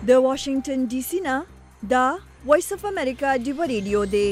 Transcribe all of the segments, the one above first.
د واشنگټن ډي سي نه دا وایس اف امریکا ډیو ریډیو دی.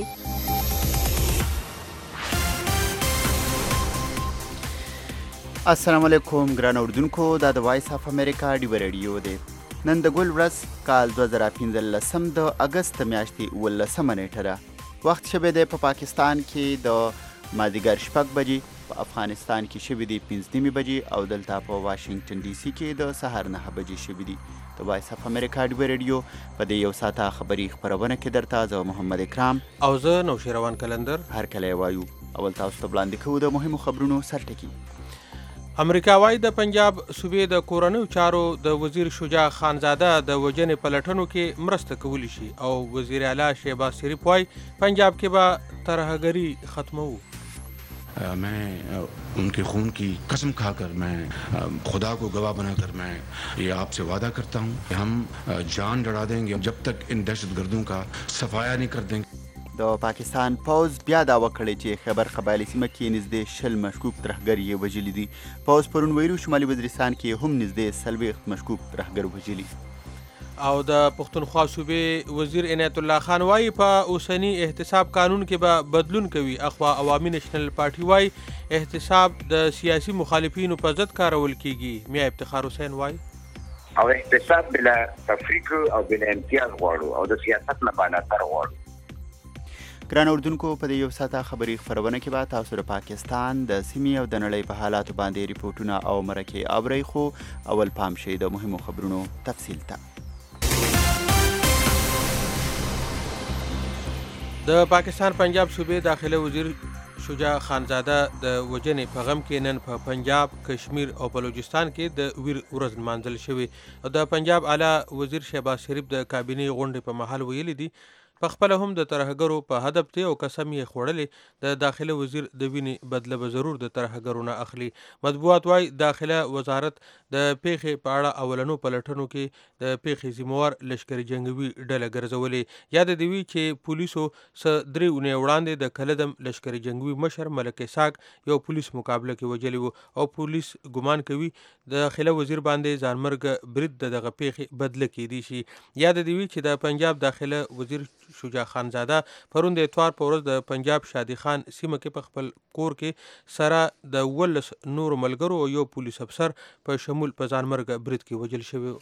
السلام علیکم ګران اوردونکو، دا د وایس اف امریکا ډیو ریډیو دی. نن د ګل ورځ کال 2015 د اگست میاشتې 18 نیټه ده. وخت شوی دی په پاکستان کې د مازدیګر 6 بجې، په افغانستان کې شوی دی 5 بجې او دلته په واشنگټن ډي سي کې د سهار 9 بجې شوی دی. د وایس اف امریکا ډیو ریډیو په دې یو ساعته خبري خپرونه کې درته زه محمد اکرام او زه نوشیروان کلندر هر کله وایو. اول تاسو ته وړاندې کوو د مهمو خبرونو سرټکی. امریکا وايي د پنجاب صوبې د کورنیو چارو د وزیر شجاع خانزاده د وژنې پلټنو کې مرسته کولی شي او وزیر اعلی شهباز شریف وايي پنجاب کې به ترهګري ختمو. मैं उनके खून की कसम खाकर, मैं खुदा को गवाह बनाकर मैं ये आपसे वादा करता हूँ कि हम जान लड़ा देंगे जब तक इन दहशतगर्दों का सफाया नहीं कर देंगे. د پاکستان پوز بیا دعوه کړې چې خیبر قبایلي سیمه کې نږدې 60 مشکوک ترهګر یې وژلي دي. پوز پرون ویلو شمالي وزیرستان کې هم نږدې 40 مشکوک ترهګر وژلي. او د پښتونخوا صوبې وزیر عنایت الله خان وايي په اوسنی احتساب قانون کې به بدلون کوي. اخوا عوامي نېشنل پارټي وايي احتساب د سیاسي مخالفینو په ضد کارول کیږي. میا افتخار حسین وايي او احتساب بلا تفریق او بلا امتیاز غواړو او د سیاست نه بالاتر غواړو. ګران اردوونکو، په دې یو ساعته خبري خپرونه کې به تاسو د پاکستان د سیمې او د نړۍ په حالاتو باندې ریپورټونه او مرکې اورئ. خو اول پام شئ د مهمو خبرونو تفصیل ته. د پاکستان پنجاب صوبې داخله وزیر شجاع خانزاده د وژنې په غم کې نن په پنجاب، کشمیر او بلوچستان کې د ویر ورځ نمانځل شوې. د پنجاب اعلی وزیر شهباز شریف د کابینې غونډې په مهال ویلي دي په خپله هم د ترهګرو په هدف دی او قسم یې خوړلې د داخله وزیر د وینې بدله به ضرور د ترهګرو نه اخلي. مطبوعات وايي داخله وزارت د پیښې په اړه اولنو پلټنو کې د پیښې ذمہوار لشکري جنګوي ډله ګرځولې. یاد دې وي چې پولیسو څه 3 اونۍ وړاندې د کلدم لشکري جنګوي مشر ملک اسحاق یو پولیس مقابله کې وژلی و او پولیس ګمان کوي د داخله وزیر باندې ځانمرګ برید دغه پیښې بدله کېدی شي. یاد دې وي چې د پنجاب داخله وزیر شجاع خانزاده پرون د اتوار په ورځ د پنجاب شادي خان سیمه کې په خپل کور کې سره د 19 نور ملګرو او یو پولیس افسر په شمول په ځانمرګ برید کې وژل شوی.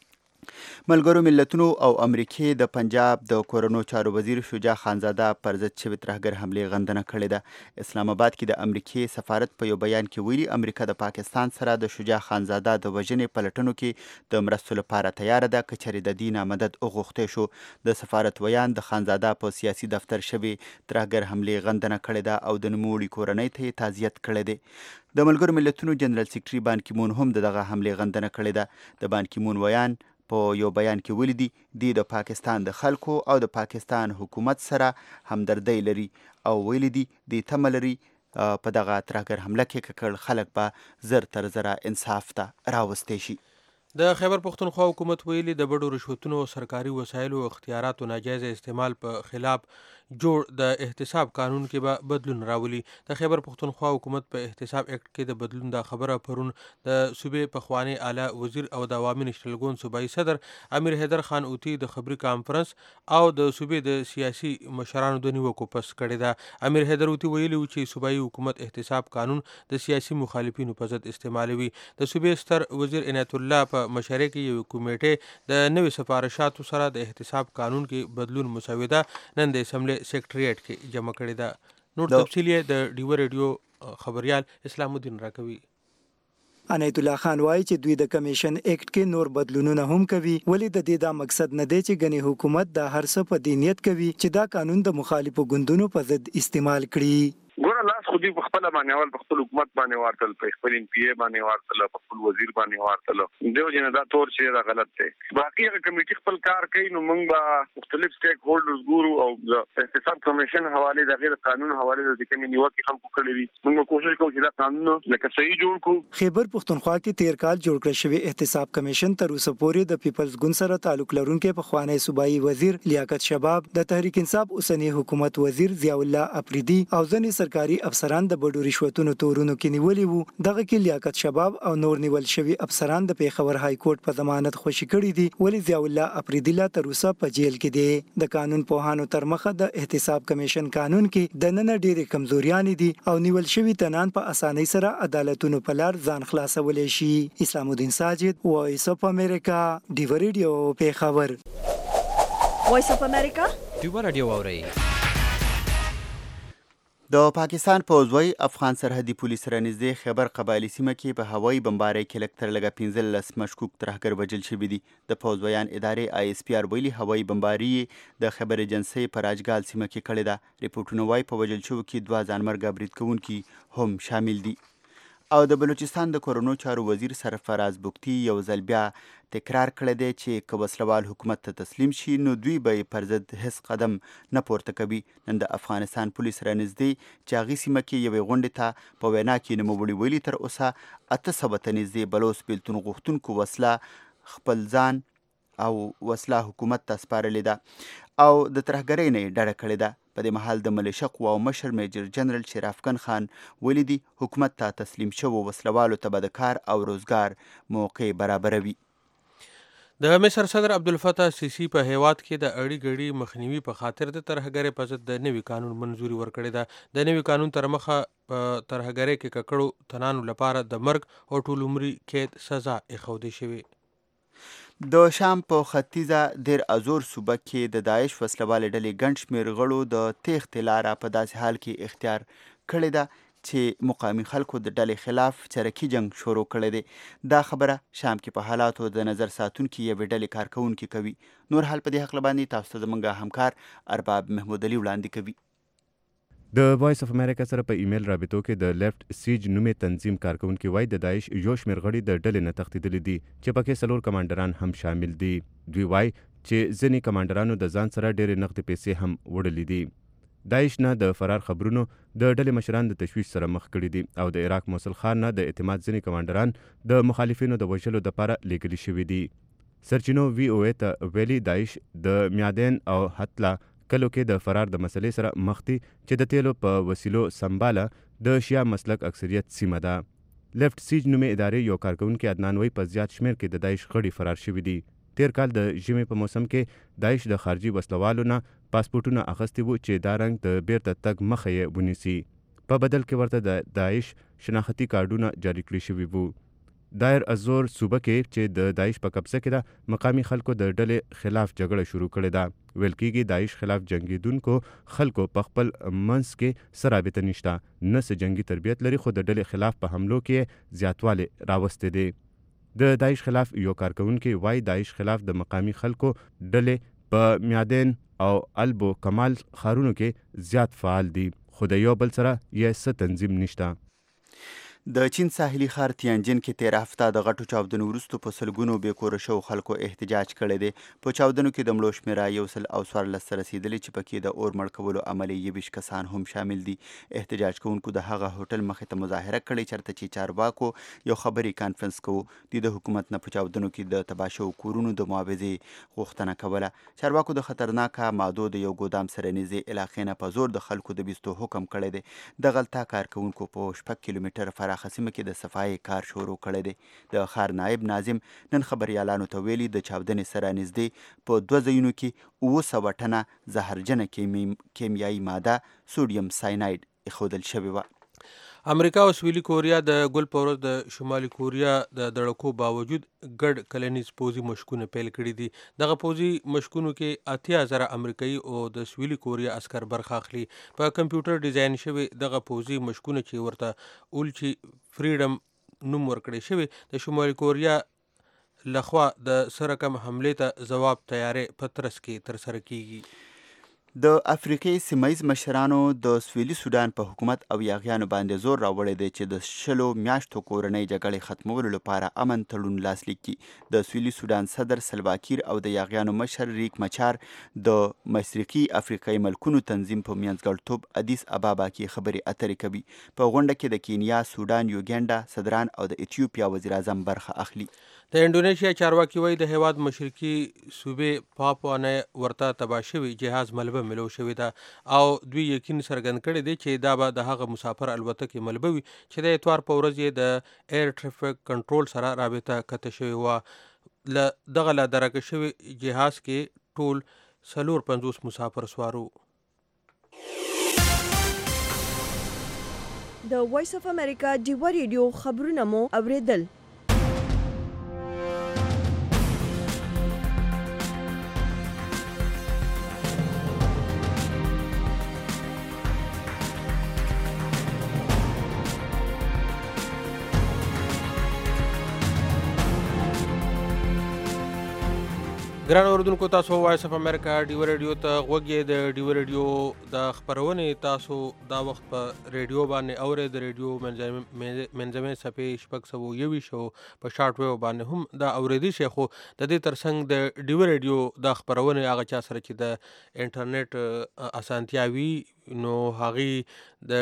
ملګرو ملتونو او امریکې د پنجاب د کورونو چارو وزیر شجاع خانزاده پر ضد شوي ترهګر حملې غندنه کړې ده. اسلام آباد کې د امریکې سفارت په یو بیان کې ویلي امریکا د پاکستان سره د شجاع خانزاده د وژنې پلټنو کې د مرستو لپاره تیاره ده که چېرې د دې نه مدد وغوښتی شو. د سفارت ویان د خانزاده په سیاسي دفتر شوي ترهګر حملې غندنه کړې ده او د نوموړي کورنۍ ته یې تعزیت کړی دی. د ملګرو ملتونو جنرال سیکرټري بان کی مون هم دغه حملې غندنه کړې ده. د بان کی مون ویان په یو بیان کې ویلي دي د پاکستان د خلکو او د پاکستان حکومت سره همدردۍ لري او ویلي دي د تمه لري په دغه ترهګر حمله کې ککړ خلک به زر تر زره انصاف ته راوستی شي. د خیبر پښتونخوا حکومت ویلي د بډو رشوتونو او سرکاري وسایلو او اختیاراتو ناجایز استعمال په خلاف جوړ د احتساب قانون کې به بدلون راولي. د خیبر پښتونخوا حکومت په احتساب اکټ کې د بدلون دا خبره پرون د صوبې پخوانی اعلی وزیر او د عوامي نېشنل ګوند صوبایي صدر امیر حیدر خان اوتی د خبري کانفرنس او د صوبې د سیاسي مشرانو د نیوکو پس کړې ده. امیر حیدر اوتی ویلي و چې صوبایي حکومت احتساب قانون د سیاسي مخالفینو په ضد استعمالوي. د صوبې ستر وزیر عنایت الله په مشرۍ کې یو کمیټې د نوي سفارشاتو سره د احتساب قانون کې بدلون مسوده نن د اسمبلی سیکریټریټ کې جمع کړې ده. نور تفصیل یې د ډیو ریډیو خبريال اسلام الدین راکوي. عنایت الله خان وايي چې دوی د کمیشن اکټ کې نور بدلونونه هم کوي. ولې د دې دا مقصد نه دی چې ګنې حکومت د هر څه په دینیت کوي چې دا قانون د مخالفو ګوندونو په ضد استعمال کړي. ګوره لاس خو دې په خپل باندې اول په خپل حکومت باندې ورتل، په خپل ام پی ای باندې ورتل، په خپل وزیر باندې ورتل. دیو جن دا تور چې دا غلط دی. باقي هغه کمیټې خپل کار کوي نو موږ به مختلف سټیک هولډرز ګورو او د احتساب کمیشن حواله د غیر قانون حواله د کومې نیوکې خلکو کړې وي. موږ کوشش کوو چې دا قانون لکه صحیح جوړ کړو. خیبر پښتونخوا کې تیر کال جوړ کړی شوی احتساب کمیشن تر اوسه پورې د پیپلز ګوند سره تعلق لرونکي پخوانی صوبایي وزیر لیاقت شباب، د تحریک انصاف اوسنی حکومت وزیر ضیاء الله اپریدي او ځینې سرکاري افسران افسران د بډو رشوتونو تورونو کې نیولي وو. دغه کې لیاقت شباب او نور نیول شوي افسران د پیښور های کورټ په ضمانت خوشي کړي دي. ولی ضیاء الله افریدی لا تر اوسه په جیل کې دی. د قانون پوهانو تر مخه د احتساب کمیشن قانون کې د نن ډېرې کمزوریانې دي او نیول شوي تنان په اسانۍ سره عدالتونو په لار ځان خلاصولی شي. اسلام الدین ساجد، وایس اف امریکا، ډیو ریډیو پیښور. وایس اف امریکا ډیو ریډیو اورئ. د پاکستان پوځ وایي افغان سرحدي پولیس سره نږدې خیبر قبایلي سیمه کې په هوایي بمبارۍ کې لږ تر لږه 15 مشکوک ترهګر وژل شوي دي. د پوځ بیان ادارې ISPR ویلي هوایي بمباري د خیبر ایجنسۍ په راجګال سیمه کې کړې ده. ریپورټونه وایي په وژل شوو کې 2 ځانمرګه برید کوونکي هم شامل دي. او د بلوچستان د کورونو چارو وزیر سرفراز بگتي یو ځل بیا تکرار کړی دی چې که وسلوال حکومت ته تسلیم شي نو دوی به یې پر ضد هیڅ قدم نه پورته کوي. نن د افغانستان پولیس را نږدې چې هغې سیمه کې یوې غونډې ته په وینا کې نوموړي ویلي تر اوسه 800 ته نږدې بلوڅ بیلتون غوښتونکو وسله خپل ځان او وسله حکومت ته سپارلې ده او د ترهګرۍ نه یې ډډه کړې ده. په دې مهال د ملیشه قواو مشر میجر جنرال شرافګن خان ویلي دي حکومت ته تسلیم شوو وسلوالو ته به د کار او روزګار موقع برابروي. د مصر صدر عبدالفتاح سیسی په هیواد کې د اړی ګړی مخنیوي په خاطر د ترهګرۍ په ضد د نوي قانون منظوري ورکړې ده. د نوي قانون تر مخه په ترهګرۍ کې ککړو تنانو لپاره د مرګ او ټول عمري قید سزا ایښودل شوې. د شام په ختیځه دیر ازور صوبه کې د داعش وسلوالې ډلې ګڼ شمېر غړو د تېښتې لاره په داسې حال کې اختیار کړې ده چې مقامي خلکو د ډلې خلاف چرکي جنگ شروع کړی دی. دا خبره شام کې په حالاتو د نظر ساتونکي یوې ډلې کارکوونکي کوي. نور حال په دې هکله باندې تاسو ته زموږ همکار ارباب محمود علي وړاندې کوي. د وایس اف امریکا سره په ایمیل رابطو کې د لیفټ سیج نومې تنظیم کارکونکي وایي د داعش یو شمېر غړي د ډلې نه تښتېدلي دي چې پکې 4 کمانډران هم شامل دي. دوی وایي چې ځینې کمانډرانو د ځان سره ډېرې نقدې پیسې هم وړلې دي. داعش نه د فرار خبرونو د ډلې مشران د تشویش سره مخ کړي دي او د عراق موصل ښار نه د اعتماد ځینې کمانډران د مخالفینو د وژلو دپاره لیږلي شوي دي. سرچینو VOA ته ویلي داعش د میادین او حتلا کلو کې د فرار د مسلې سره مخ دي چې د تیلو په وسیلو سمباله د شیا مسلک اکثریت سیمه ده. لیفټ سیج نومې ادارې یو کارکونکي عدنان وایي په زیات شمېر کې د داعش غړي فرار شوي دي. تیر کال د ژمي په موسم کې داعش د خارجي وسلوالو نه پاسپورټونه اخیستي وو چې دا رنګ د بیرته تګ مخه یې ونیسي. په بدل کې ورته د داعش شناختي کارډونه جاري کړي شوي وو. دایر ازور صوبه کې چې د داعش په قبضه کې ده مقامي خلکو د ډلې خلاف جګړه شروع کړې ده. ویل کېږي داعش خلاف جنګیدونکو خلکو په خپل منځ کې څه رابطه نشته، نه څه جنګي تربیت لري، خو د ډلې خلاف په حملو کې زیاتوالی راوستی دی. د داعش خلاف یو کارکونکي وایي داعش خلاف د مقامي خلکو ډلې په میادین او البو کمال ښارونو کې زیات فعال دي، خو د یو بل سره یې څه تنظیم نشته. د چین ساحلي ښار تیانجن کې تیر هفته د غټو چاودنو وروسته په سلګونو بې کوره شوو خلکو احتجاج کړی دی. په چاودنو کې د مړو شمېره 114 ته رسېدلې چې پکې د اور مړ کولو عمل یې 20 کسان هم شامل دي. احتجاج کوونکو د هغه هوټل مخې ته مظاهره کړې چېرته چې چارواکو یو خبري کانفرنس کوو. دوی د حکومت نه په چاودنو کې د تباه شوو کورونو د معاوضې غوښتنه کوله. چارواکو د خطرناکه مادو د یو ګودام سره نږدې علاقې نه په زور د خلکو د بیستو حکم کړی دی. دغلته کارکوونکو په 6 کیلومتره پراخه سیمه کې د صفایي کار شروع کړی دی. د ښار نایب ناظم نن خبریالانو ته ویلي د چاودنې سره نږدې په 2 ځایونو کې 700 ټنه زهرجنه کیمیایي ماده سوډیم سایناید ایښودل شوې وه. امریکا او سویلي کوریا د ګل په ورځ د شمالي کوریا د دړکو باوجود ګډ کلنیز پوځي مشقونه پیل کړي دي. دغه پوځي مشقونو کې 80,000 امریکایي او د سویلي کوریا عسکر برخه اخلي. په کمپیوټر ډیزاین شوي دغه پوځي مشقونه چې ورته اولچی فریډم نوم ورکړی شوی د شمالي کوریا لخوا د سرکم حملې ته ځواب تیارې په ترڅ کې ترسره کیږي. د افریقې سیمایي مشرانو د سویلي سودان په حکومت او یاغیانو باندې زور راوړی دی چې د 10 میاشتو کورنۍ جګړې ختمولو لپاره امن تړون لاسلیک کړي. د سویلي سودان صدر سلواکیر او د یاغیانو مشر ریک مچار د مشرقي افریقایي ملکونو تنظیم په منځګړیتوب ادیس ابابا کې خبرې اترې کوي. په غونډه کې د کینیا، سودان، یوګینډا صدران او د ایتیوپیا وزیر اعظم برخه اخلي. د انډونیشیا چارواکي وایي د هیواد مشرقي صوبې پاپوا نه ورته تباه شوي جهاز ملبه خبره ملو شوې ده او دوی یقین څرګند کړی دی چې دا به د هغه مسافر الوتکې ملبه وي چې د اتوار په ورځ یې د ایر ټریفک کنټرول سره رابطه قطع شوې وه. له دغه له درکه شوي جهاز کې ټول 450 مسافر سوارو. د وایس اف امریکا ډیوه ریډیو خبرونه مو اوریدل. ګران اوریدونکو تاسو وایس اف امریکا ډیوه ریډیو ته غوږ یې. د ډیوه ریډیو د خپرونې تاسو دا وخت په ریډیو باندې اورئ. د ریډیو منځمې صفحې 621 په شارټ ویو باندې هم دا اوریدی شي. خو د دې ترڅنګ د ډیوه ریډیو د خپرونې هغه چا سره چې د انټرنیټ اسانتیا وي نو هغه د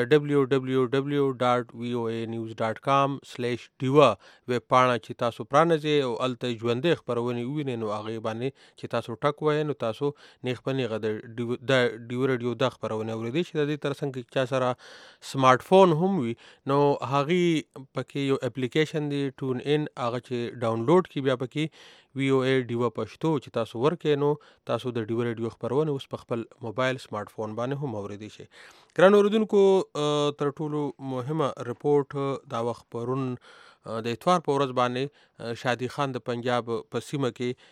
www.voanews.com/diva ویب پاڼه چې تاسو پرانځئ او الته ژوندۍ خبرونه ووینئ نو هغه باندې چې تاسو ټک وایئ نو تاسو نیغ په نیغه د ډیوه ریډیو د خبرونه اوریدئ. چې د دې ترڅنګ چا سره سمارټ فون هم وي نو هغه پکې یو اپلیکیشن دی ټون ان هغه چې ډاونلوډ کی بیا پکې VOA ډیوه پښتو چې تاسو ورکې نو تاسو د ډیوه ریډیو خبرونه اوس په خپل موبایل سمارټ فون باندې هم اوریدئ شي. ګران اوریدونکو تر ټولو مهمه رپورټ دا وخت پرون د اتوار په ورځ باندې شادي خان د پنجاب په سیمه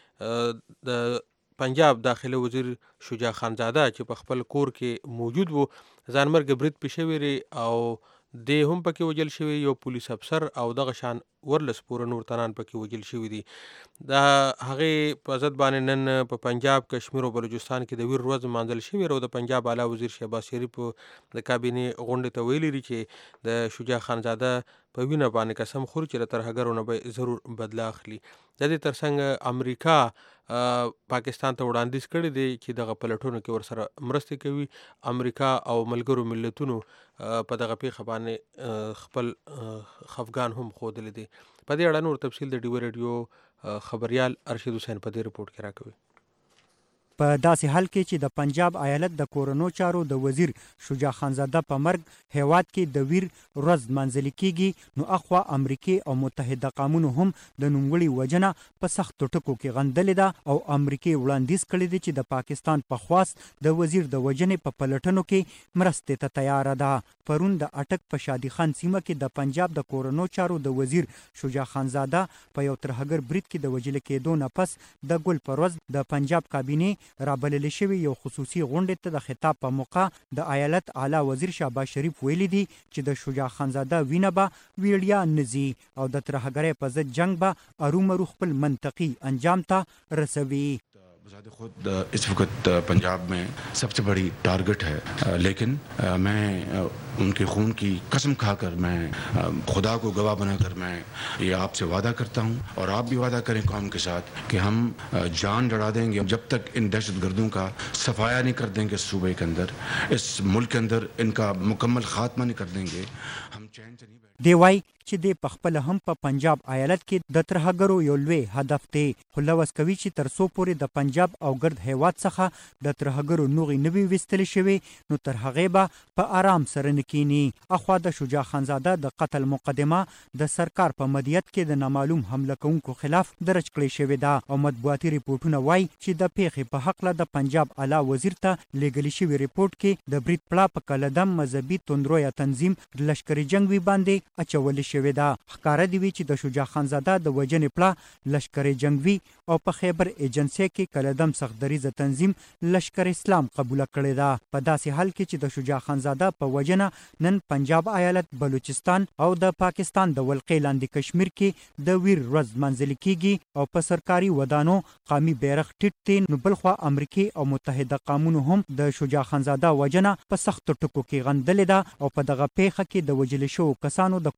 کې د پنجاب داخله وزیر شجاع خانزاده چې په خپل کور کې موجود وو ځانمرګ برید پېښ شوی او د هم پکې وجل شوی یو پولیس افسر او دغه شان ورلس پوره نور تنان پکې وجل شوی دي. د هغې په ضد باندې نن په پنجاب کشمیر او بلوچستان کې د ویر ورځ مانځل شوی او د پنجاب اعلی وزیر شهباز شریف د کابینې غونډې ته ویلي دي چې د شجاع خانزاده په وینه باندې قسم خوري چې له ترهګرو نه به ضرور بدله اخلي. د دې ترڅنګ امریکا پاکستان ته وړاندیز کړی دی چې دغه پلټونو کې ورسره مرستې کوي. امریکا او ملګرو ملتونو په دغه پیښه باندې خپل خفګان هم ښودلی دی. په دې اړه نور تفصیل د ډیوه ریډیو خبریال ارشد حسین په دې رپورټ کې راکوي. په داسې حال کې چې د پنجاب ایالت د کورونو چارو د وزیر شجاع خانزاده په مرګ هیواد کې د ویر ورځ منځلې کیږي نو اخوا امریکای او متحده قومونو هم د نوموړي وجنه په سختو ټکو کې غندلې ده او امریکای وړاندیز کړی دی چې د پاکستان په خواست د وزیر د وجنې په پلټنو کې مرستې ته تیار ده. پرون د اټک په شادي خان سیمه کې د پنجاب د کورونو چارو د وزیر شجاع خانزاده په یو ترهګر برید کې د وجل کېدو نه پس د ګل پر ورځ د پنجاب کابینې رابلل شوی یو خصوصي غونډې ته د خطاب په موقع د ایالت اعلی وزیر شهباز شریف ویلي دي چې د شجاع خانزاده وینه به ویړیا نزي او د ترهګرۍ په ضد جنگ به ارومرو خپل منطقي انجام ته رسوي. बज़ात खुद इस वक्त पंजाब में सबसे बड़ी टारगेट है लेकिन मैं उनके खून की कसम खाकर मैं खुदा को गवाह बनाकर मैं ये आपसे वादा करता हूँ और आप भी वादा करें कौम के साथ कि हम जान लड़ा देंगे जब तक इन दहशतगर्दों का सफाया नहीं कर देंगे सूबे के अंदर इस मुल्क के अंदर इनका मुकम्मल खात्मा नहीं कर देंगे हम चैन से नहीं دی وای چې د پخپل هم په پنجاب ایالت کې د ترهګرو یو لوی هدف دی خو لوس کوي چې تر څو پورې د پنجاب او ګرد هیواد څخه د ترهګرو نوغي نوي وستل شوی نو تر هغه به په آرام سره نکینی. اخوا د شجاع خانزاده د قتل مقدمه د سرکار په مدیریت کې د نامعلوم حمله کوونکو خلاف درج کړی شوی دا او مطبوعاتي ریپورتونه وای چې د پیښې په حق له د پنجاب اعلی وزیر ته لګلی شوی ریپورت کې د بریټ پلا په کلدم مذهبي توندرویا تنظیم د لشکري جنگ وی باندې اچول شوی دا. ښکاره دی چې د شجاع خانزاده د وجنې پلا لشکري جنگوي او په خیبر ایجنسی کې کلدم سختدریزه تنظیم لشکر اسلام قبول کړی دا. په داسې حال کې چې د شجاع خانزاده په وجنه نن پنجاب ایالت بلوچستان او د پاکستان د ولقې لاندې کشمیر کې د ویر ورځ منځلې کیږي او په سرکاري ودانو قومي بیرغ ټیټ دی نو بلخوا امریکای او متحده قومونو هم د شجاع خانزاده وجنه په سختو ټکو کې غندلې ده او په دغه پیښه کې د وجل شو کسانو د کورونو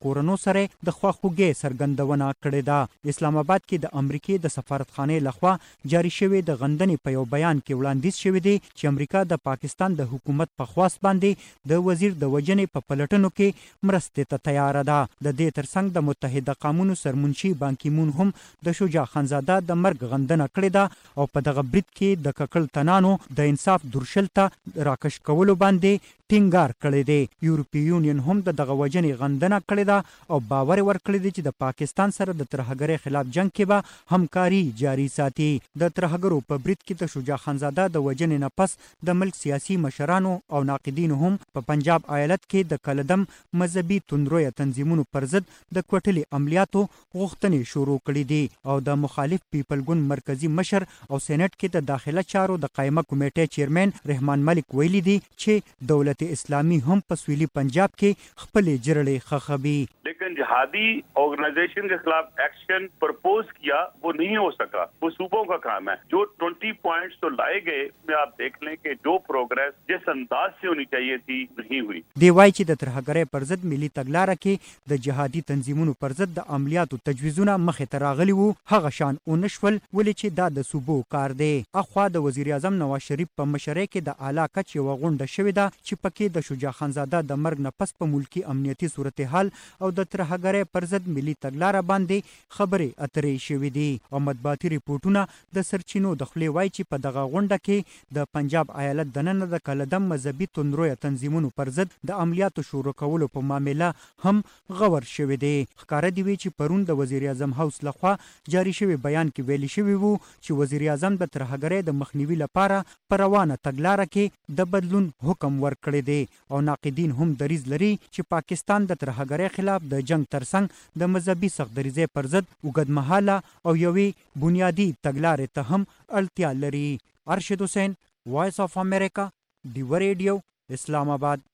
سره د خواخوږۍ څرګندونه کړې ده. اسلام آباد کې د امریکای د سفارتخانې لخوا جاری شوی د غندنې په یو بیان کې وړاندیز شوی دی چې امریکا د پاکستان د حکومت په خواست باندې د وزیر د وجنې په پلټنو کې مرستې ته تیار ده. د دې ترڅنګ د متحده قومونو سرمنشي بان کی مون هم د شجاع خانزاده د مرګ غندنه کړې ده او په دغه برید کې د ککړ تنانو د انصاف درشل ته راکش کولو باندې ټینګار کړی دی. یورپی یونین هم دغه وجنې غندنه کړې ده او باور ورکړی دی چې د پاکستان سره د ترهګرۍ خلاف جنگ کې به همکاري جاری ساتي. د ترهګرو په برید کې د شجاع خانزاده د وجنې نه پس د ملک سیاسي مشرانو او ناقدینو هم په پنجاب ایالت کې د کلدم مذهبي توندرویه تنظیمونو پر ضد د کوټلې عملیاتو غوښتنې شروع کړې دي او د مخالف پیپل ګوند مرکزی مشر او سېنات کې د داخله چارو د قائمه کمیټې چیرمن رحمان ملک ویلي دي چې دولت اسلامی هم په سویلی پنجاب کې خپل جرړې خخبي. लेकिन जिहादी ऑर्गेनाइजेशन के खिलाफ एक्शन प्रपोज किया वो नहीं हो सका. वो सूबों का काम है. जो 20 पॉइंट्स तो लाए गए में आप देख लें कि जो प्रोग्रेस जिस अंदाज से होनी चाहिए थी नहीं हुई. دی وایي چې د ترهګرۍ پر ضد ملي تګلاره کې د جهادي تنظیمونو پر ضد د عملیاتو تجویزونه مخې ته راغلي وو هغه شان ونشول ولې چې دا د صوبو کار دی. اخوا د وزیر اعظم نواز شریف په مشرۍ کې د اعلی کچ یوه غونډه شوې ده چې پکې د شجاع خانزاده د مرګ نه پس په ملکي امنیتي صورتحال او د ترهګرۍ پر ضد ملي تګلاره باندې خبرې اترې شوې دي او مطبوعاتي ریپورټونه د سرچینو د خولې وایي چې په دغه غونډه کې د پنجاب ایالت دننه د کلدم مذهبي توندرویه تنظیمونو پر ضد د عملیاتو شروع کولو په معامله هم غور شوې دی. ښکاره دی وی چې پرون د وزیر اعظم هاوس لخوا جاری شوی بیان کې ویلي شوی وو چې وزیر اعظم د ترهګرۍ د مخنیوي لپاره پر روانه تګلاره کې د بدلون حکم ورکړی دی او ناقدین هم دریځ لري چې پاکستان د ترهګرۍ خلاف د جنگ ترڅنګ د مذهبي سختدریزۍ پر ضد اوږدمهاله او یوې بنیادي تګلارې ته هم اړتیا لري. ارشد حسین، وایس آف امریکا، ډیوه ریډیو، اسلام آباد.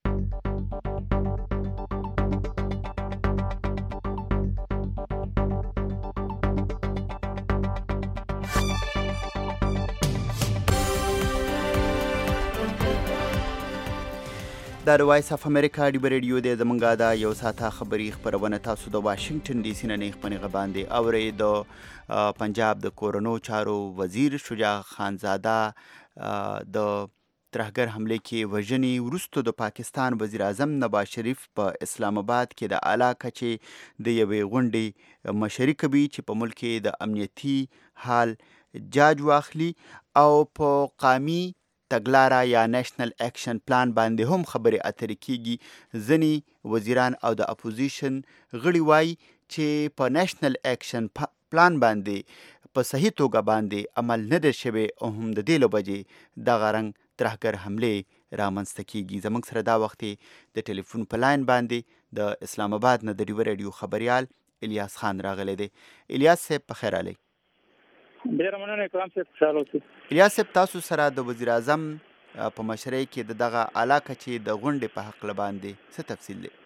د وایس اف امریکا ډیوه ریډیو د زمونږه د یو ساعته خبري خبرونه تاسو د واشنگټن ډي سي نه خپنې غباندې اورئ. د پنجاب د کورونو چارو وزیر شجاع خانزاده د ترهګر حمله کې وژنې وروسته د پاکستان وزیر اعظم نواز شریف په اسلام آباد کې د اعلی کچې د یوې غونډې مشري کوي چې په ملک کې د امنیتي حال جاج واخلي او په قامي تګلاره یا نېشنل اکشن پلان باندې هم خبرې اترې کیږي. ځینې وزیران او د اپوزیشن غړي وایي چې په نېشنل اکشن پلان باندې په صحیح توګه باندې عمل نه دی شوی او هم د دې له وجې دغه رنګ ترهګر حملې رامنځته کیږي. زموږ سره دا وخت د ټلیفون په لاین باندې د اسلام آباد نه د ډیوه ریډیو خبریال الیاس خان راغلی دی. الیاس صاحب په خیر علی. ډیره مننه اکرام صاحب، خوشاله اوسئ. الیاس صاحب، تاسو سره د وزیر اعظم په مشرۍ کې دغه اعلی کچې د غونډې په حق باندې څه تفصیل دی؟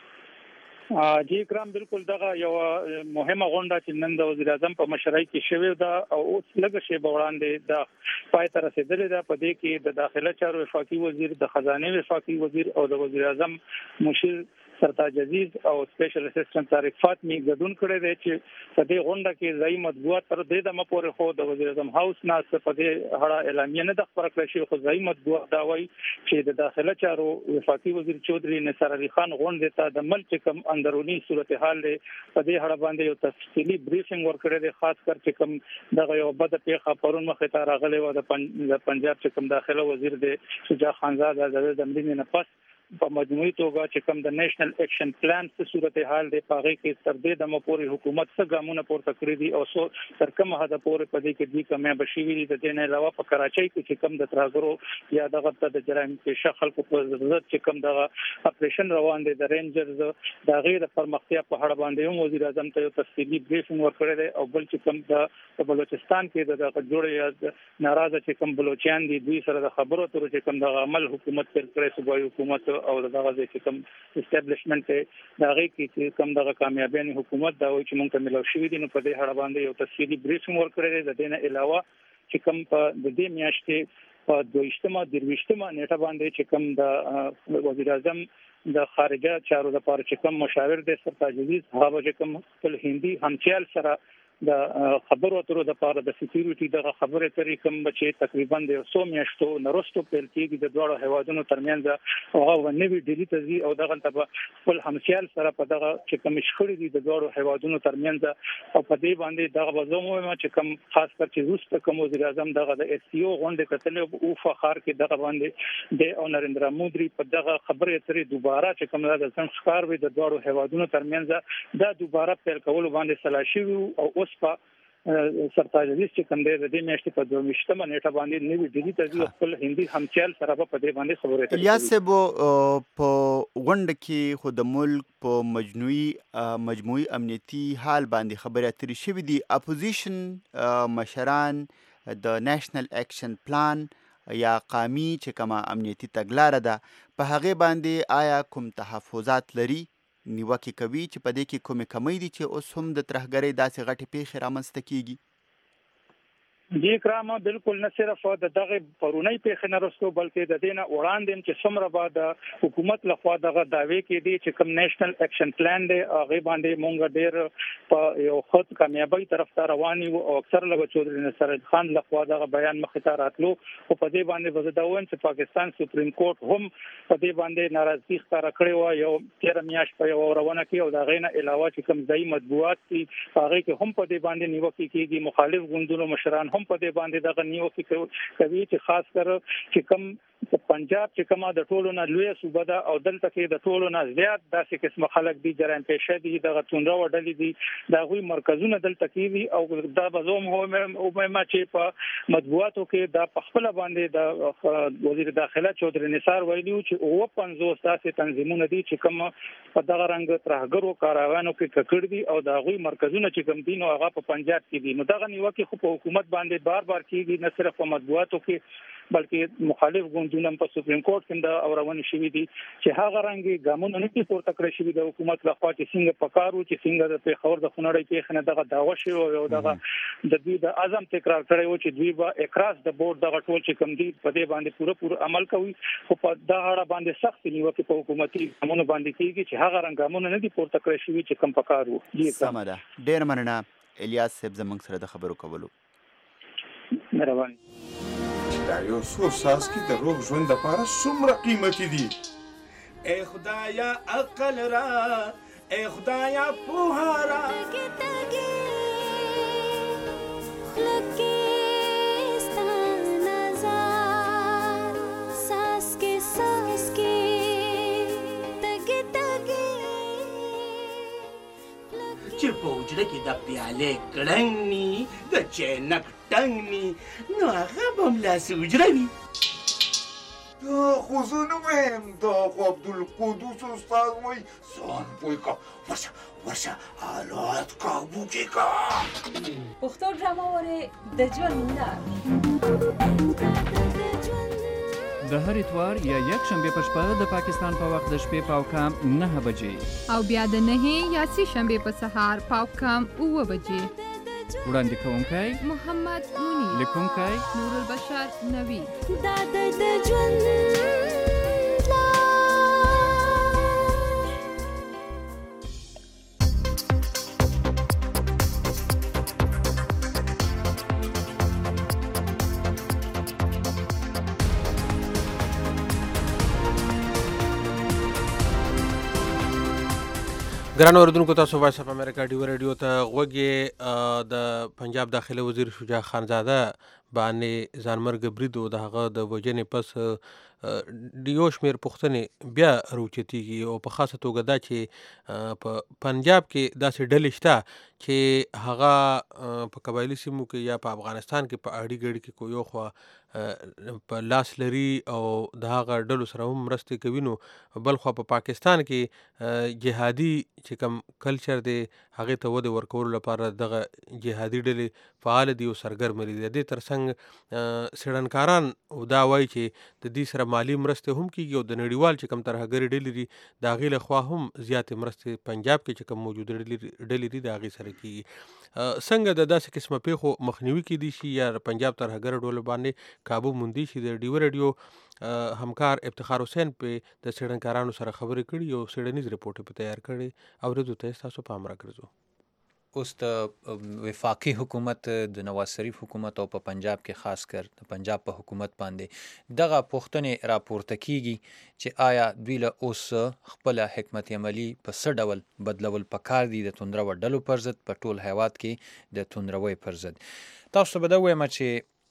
جی اکرام، بالکل دغه یو مهمه غونډه چې نن د وزیر اعظم په مشرۍ کې شوې ده او اوس لږ شیبه وړاندې د پای ته رسېدلې ده. په دې کې د داخله چارو وفاقي وزیر، د خزانه وفاقي وزیر او د وزیر اعظم مشیر سرتاج عزیز او سپیشل اسسټنټ طارق فاطمی ګډون کړی دی چې په دې غونډه کې ځایي مطبوعات تر دې دمه پورې خو د وزیر اعظم هاوس نه په دې اړه اعلامیه نه ده خپره کړې شوې، خو ځایي مطبوعات دا وایي چې د داخله چارو وفاقي وزیر چودري نثار علي خان غونډې ته د ملک کوم اندرونی صورتحال دی په دې اړه باندې یو تفصیلي بریفینګ ورکړی دی، خاص کر چې کوم دغه یو بده پیښه پرون مخې ته راغلی وه د پنجاب چې کوم داخله وزیر دی شجاع خانزاده د مړینې نه پس په مجموعي توګه چې کوم د نېشنل اکشن پلان څه صورتحال دی په هغې کې تر دې دمه پورې حکومت څه ګامونه پورته کړي دي او څو تر کومه حده پورې په دې کې دوی کامیابه شوي دي. د دې نه علاوه په کراچۍ کې چې کوم د ترهګرو یا دغه د جرایم پیشه خلکو په ضد چې کوم دغه اپریشن روان دی د رینجرز د هغې د پرمختیا په اړه باندې هم وزیر اعظم ته یو تفصیلي بریفینګ ورکړی دی. او بل چې کوم د بلوچستان کې د دغه جوړې یا ناراضه چې کوم بلوچیان دي دوی سره د خبرو اترو چې کوم دغه عمل حکومت پیل کړی صوبایي حکومت او دغه چې کوم اسټابلیشمنت د هغې کې چې کوم دغه کامیابیانې حکومت دا وایي چې موږ ته ملاو شوي دي، نو په دې اړه باندې یو تفصیلي بریفینګ ورکړی دی. د دې نه علاوه چې کوم په د دې میاشتې په 22مه 23مه نیټه باندې چې کوم د وزیر اعظم د خارجه چارو لپاره چې کوم مشاور دی سرتاج عزیز هغه چې کوم خپل هندي همچال سره د خبرو اترو د لپاره د سکیورټي د خبرې اترې کوم چې تقریبا د 100 میاشتو نرستو پیل کېږي د دوه هیوادونو ترمنځ او نوې ډیلی تزي او دغه خپل همسیال سره په دغه چې کوم شخړې دي د دوه هیوادونو ترمنځ او په دې باندې دغه وزمو چې کوم خاص کر چې روس ته کوم وزیر اعظم دغه د اس سی او غونډه کتلې او فخر کې دغه باندې د نریندرا مودي په دغه خبرې اترې دوباره چې کوم د څنګه وي د دوه هیوادونو ترمنځ دا دوباره پیل کول باندې سلاشي او په سرتاج عزیز چې کوم دی د دې میاشتې په 22مه نیټه باندې نوې ډیلی ته خپل هندي همچال سره په دې باندې خبرې کوي. الیاس صاحب په غونډه کې خو د ملک په مجموعي امنیتي حال باندې خبرې اترې شوې دي. اپوزیشن مشران د نېشنل اکشن پلان یا قومي چې کومه امنیتي تګلاره ده په هغه باندې آیا کوم تحفظات لري نیوکه کوي چې په دې کې کومې کمی دي چې اوس هم د ترهګرۍ داسې غټې پیښې رامنځته کیږي؟ جی کرامه بالکل نه صرف د دغه پرونی پیښې نه رسو بلکې د دینه وړاندې چې څومره بعد حکومت لخوا دغه داوی کې دي چې کوم نېشنل اکشن پلان دی هغه باندې مونږ ډېر په یو خط کامیابی طرف ته روان یو او اکثر لږ چودري نصر خان لخوا دغه بیان مخې ته راتلو او په دې باندې وزداون چې پاکستان سپریم کورټ هم په دې باندې ناراضي ښکاره کړې و یو 13 میاشت په یو روانه کې او دا غینه علاوه چې کوم ځای مطبوعات دي هغه کې هم په دې باندې نیوکه کیږي مخالف ګوندونو مشران هم په دې باندې دغه نیوکه کوي چې خاص کر چې کوم پنجاب چې کومه د ټولو نه لوی صوبه ده او دلته کې د ټولو نه زیات داسې قسم خلک دي جرایم پیشه دي دغه تونډه وډلې دي دا غوي مرکزونه دلته کې دي او دا بزوم هو ما چې په مطبوعاتو کې دا په خپل باندې د وزیر داخله چودري نثار ویلي چې او 50 داسې تنظیمونه دي چې کوم په دغه رنګ ترهګرو کاروانو کې ککړ دي او دا غوي مرکزونه چې کوم دي نو هغه په پنجاب کې دي نو دغه نیوکه خو په حکومت باندې بار کیږي نه صرف په مطبوعاتو کې بلکې مخالف ګوندونه په سپریم کورټ کې دا اورونه شوې دي چې هغه رنګي ګامونه نه کې پورته کړی شوی د حکومت لخوا چې څنګه پکارو چې څنګه د پیښور د خنړې کې خنه دغه داوا شوی او دغه د دوی د اعظم تکرار کړی و چې دوی به اکراس د بورډ دغه ټول چې کم دي په دې باندې پوره عمل کوي خو په دغه اړه باندې سخت نیوکه په حکومتي قانون باندې کیږي چې هغه رنګامونه نه دي پورته کړی شوی چې کم پکارو. سم ده ډیر مننه الیاس صاحب زموږ سره د خبرو کولو. مهرباني. دا یو څو څاڅکي د روغ ژوند لپاره څومره قیمتي دي. ای خدایا عقل را ای خدایا پوها را چې په وجره کې د پیالې کړنګ ني د چینک ټنګ ني نو هغه به ملاسې وجره وي. دا خو زه نه وایم دا خو عبدالقدوس استاد وایي ځان پوه که ورشه حالات کابو کې که. پښتو ډرامه وارې د ژوند لار د هر اتوار یا یک شنبه په شپه د پاکستان په وخت د شپې پاوکام 9 بجې او بیا د 9 یا 3 شنبه په سهار پاوکام 9 بجې. وړاندې کوونکی محمد مونی، لیکونکی نور البشر نوی. دا د ژوند ګران اوریدونکو تاسو وایس اف امریکا ډیو ریډیو ته غوږی. د پنجاب داخله وزیر شجاع خانزاده باندې ځانمرګ برید او د هغه د وجنې پس ډیو شمیر پوښتنې بیا روچتیږي او په خاصه توګه دا چې په پنجاب کې داسې ډلې شته چې هغه په قبایلي سیمو کې یا په افغانستان کې په اړې ګړې کې کوی یو خوا په لاس لري او د هغه ډلو سره هم مرستې کوي. نو بل خوا په پاکستان کې جهادي چې کوم کلچر دی هغې ته ودې ورکولو لپاره دغه جهادي ډلې فعال دي او سرګرم دي. د دې ترڅنګ څېړنکاران دا وایي چې د دې سره مالی مرستې هم کیږي او د نړیوال چې کوم ترهګرې ډلې دي د هغې لخوا هم زیاتې مرستې پنجاب کې چې کوم موجوده ډلې دي د هغې سره کیږي. څنګه د داسې قسمه پیښو مخنیوي کیدی شي یا پنجاب ترهګر ډلو باندې کابو موندي شي؟ د ډیو رادیو همکار افتخار حسین په د څېړنکارانو سره خبرې کړي او څېړنیز رپورټ په تیار کړي اورېدو ته تاسو پام راګرځو. اوس د وفاقي حکومت د نواز شریف حکومت او په پنجاب کې خاص کر د پنجاب په حکومت باندې دغه پوښتنې راپورته کیږي چې آیا دوی له اوس خپل حکمت عملی په څه ډول بدلول پکار دي د توندرو ډلو پر ضد په ټول هیواد کې د توندروي پر ضد. تاسو به دا وایم چې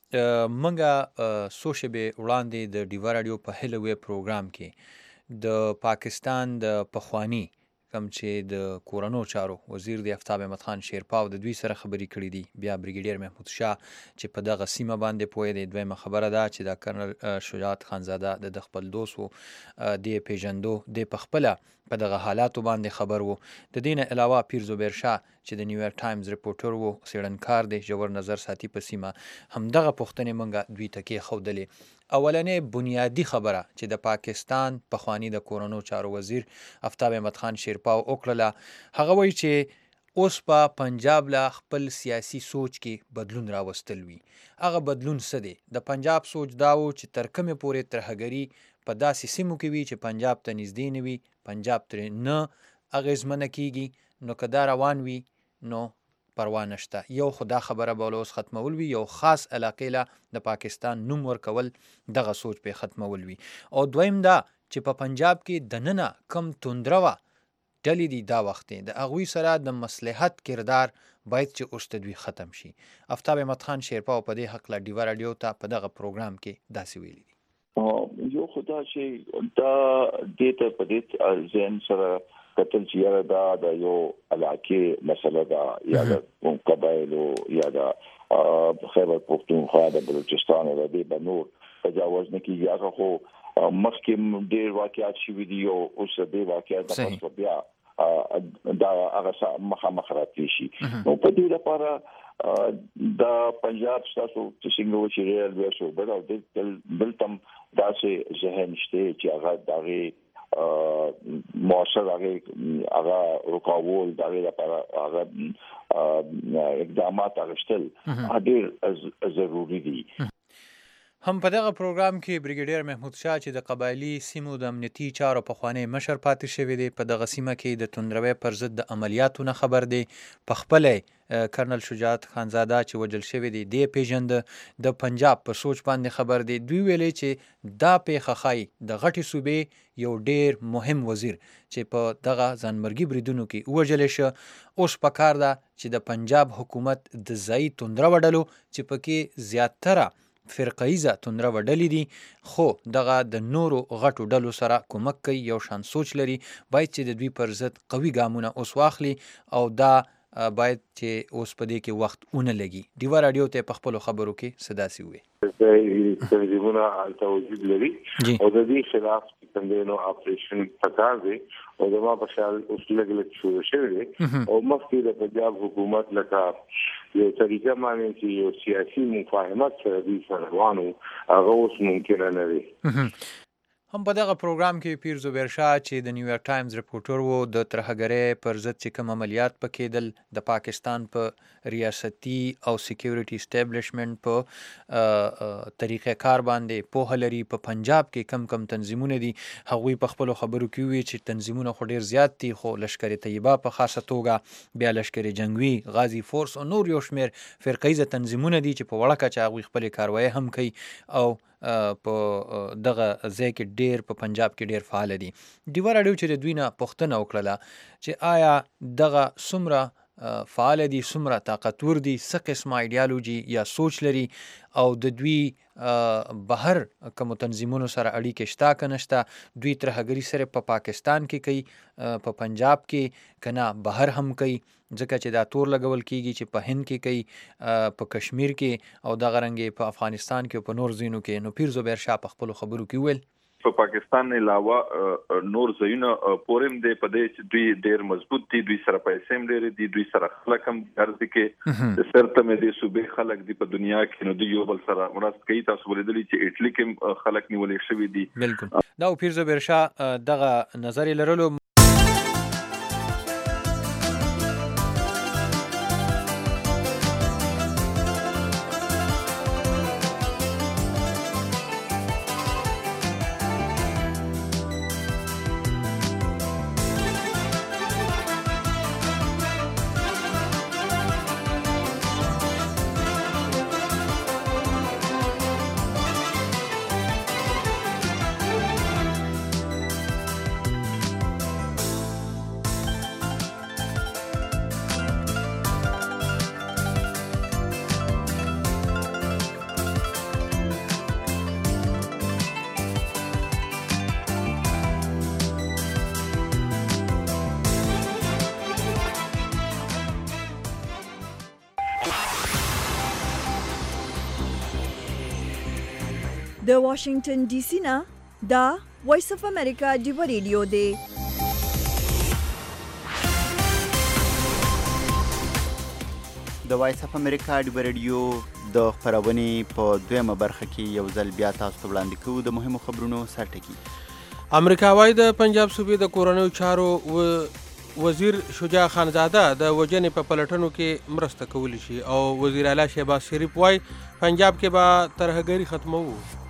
منګه څو شېبې وړاندې د ډیوا راډیو په هیلوې پروګرام کې د پاکستان د پخوانی کوم چې د کورنو چارو وزیر دی آفتاب احمد خان شیرپاو د دوی سره خبرې کړې دي. بیا بریګیډیر محمود شاه چې په دغه سیمه باندې پوهې دی. دویمه خبره ده چې دا کرنل شجاعت خانزاده د خپل دوست و دی پیژندو دی په خپله په دغه حالاتو باندې خبر وو. د دې نه علاوه پیر زبیر شاه چې د نیویارک ټایمز ریپورټر وو څېړنکار دی ژور نظر ساتي په سیمه همدغه پوښتنې مونږه دوی ته کېښودلې. اولنې بنیادی خبره چې د پاکستان پخوانی د کورنو چارو وزیر آفتاب احمد خان شیرپاو وکړله هغه وایي چې اوس په پنجاب له خپل سیاسي سوچ کې بدلون راوستل وي. هغه بدلون څه دی؟ د پنجاب سوچ دا و چې تر کومې پورې ترهګري په داسې سیمو کې وي چې پنجاب ته نږدې نه وي، پنجاب ترې نه اغېزمنه کیږي، نو که دا روان وي نو پروا نشته. یو خو دا خبره به اوس ختمول وي، یو خاص علاقې له د پاکستان نوم ورکول دغه سوچ به ختمول وي. او دویم دا چې په پنجاب کې دننه کم توندروه ډلې دي دا وخت د هغوی سره د مصلحت کردار باید چې اوس د دوی ختم شي. آفتاب احمد خان شیرپاو په دې هکله ډیوا راډیو ته په دغه پروګرام کې داسې ویلي دي. یو خدا چې دا دې ته په دې ځین سره کتل چې یاره دا د یو علاقې مسله ده یا د قبایلو یا د خیبر پختونخوا د بلوچستان او د دې بنور تجاوز نه کیږي. هغه خو مخکې ډېر واقعات شوي دي او اوس دې واقعات د پس بیا دا هغه مخامخ راتلی شي. نو په دې لپاره دا پنجاب تاسو چې څنګه و چې ریل وې شو بل او دلتم داسې ذهن شته چې هغه دغه موثر هغه رکاول دغه لپاره هغه اقدامات اخیستل ډېر ضروري دي. هم په دغه پروګرام کې بریګیډیر محمود شاه چې د قبایلي سیمو د امنیتي چارو پخوانی مشر پاتې شوی دی په دغه سیمه کې د توندروي پر ضد د عملیاتو نه خبر دی. په خپله کرنل شجاعت خانزاده چې وجل شوی دی دی پیژنده د پنجاب په سوچ باندې خبر دی. دوی ویلي چې دا پیښه ښایي د غټې صوبې یو ډیر مهم وزیر چې په دغه ځانمرګي بریدونو کې ووژلی شه. اوس پکار ده چې د پنجاب حکومت د ځایي توندروه ډلو چې پکې زیاتره فرقایزه توندروه ډلې دي خو دغه د نورو غټو ډلو سره کومک کوي، یو شان سوچ لري، باید چې د دوی پر ضد قوي ګامونه اوس واخلي او دا باید چې اوس په دې کې وخت ونه لګي. ډیوا راډیو ته په خپلو خبرو کې صداسي وي تنظیمونه توجید لري او د دې خلاف څنګه اپریشن پکار دی او دغه په شال اوس لګل شروع شوی دی او مخکې د پنجاب حکومت لکه یو طریقه باندې چې یو سیاسي مفاهمت سره دي روانو هغه اوس ممکن نه دی. هم په دغه پروګرام کې پیر زبیر شاه چې د نیویارک ټایمز ریپورټر وو د ترهګرۍ پر ضد چې کوم عملیات پکېدل د پاکستان په ریاستي او سکیورټي اسټابلیشمنټ په طریقې کار باندې پوهه لري. په پنجاب کې کم کم تنظیمونه دي هغوی په خپلو خبرو کې وی چې تنظیمونه خو ډیر زیات دي خو لشکر طیبه په خاصه توګه بیا لشکر جنگوي غازی فورس او نور یو شمیر فرقیزه تنظیمونه دي چې په وړه کچه هغوی خپلې کاروایي هم کوي او په دغه ځای کې ډیر په پنجاب کې ډیر فعال دي. ډیوا راډیو چې د دوی نه پوښتنه وکړله چې آیا دغه څومره فعال دي، څومره طاقتور دي، څه قسمه ایډیالوژي یا سوچ لري او د دوی بهر کومو تنظیمونو سره اړیکې شته که نشته، دوی ترهګري سره په پاکستان کې کوي، په پنجاب کې که نه بهر هم کوي، ځکه چې دا تور لګول کیږي چې په هند کې کوي، په کشمیر کې او دغه رنګې په افغانستان کې او په نور ځینو کې. نو پیر زبیر شاه په خپلو خبرو کې ویل په پاکستان علاوه نور ځایونه پورم دي په دې چې دوی ډېر مضبوط دي، دوی سره پیسې هم ډېر دي، دوی سره خلک هم ګرځي کې سرته مې دي صوبې خلک دي په دنیا کې نو دوی یو بل سره مرسته کوي. تاسو ولیدلی چې اټلی کې خلک نیولې شوی دي. بالکل دا پیر زبیر شاه دغه نظر لرلو. د واشنگټن ډي سي نه دا وایس اف امریکا ډیو ریډیو دی. د وایس اف امریکا ډیو ریډیو د خبرونې په دویمه برخه کې یو ځل بیا تاسو ته وړاندې کوو د مهمو خبرونو سرټکی. امریکا وايي د پنجاب صوبې د کورنیو چارو وزیر شجاع خانزاده د وجنې په پلټنو کې مرسته کولی شي او وزیر اعلی شهباز شریف وايي پنجاب کې به ترهګري ختمو.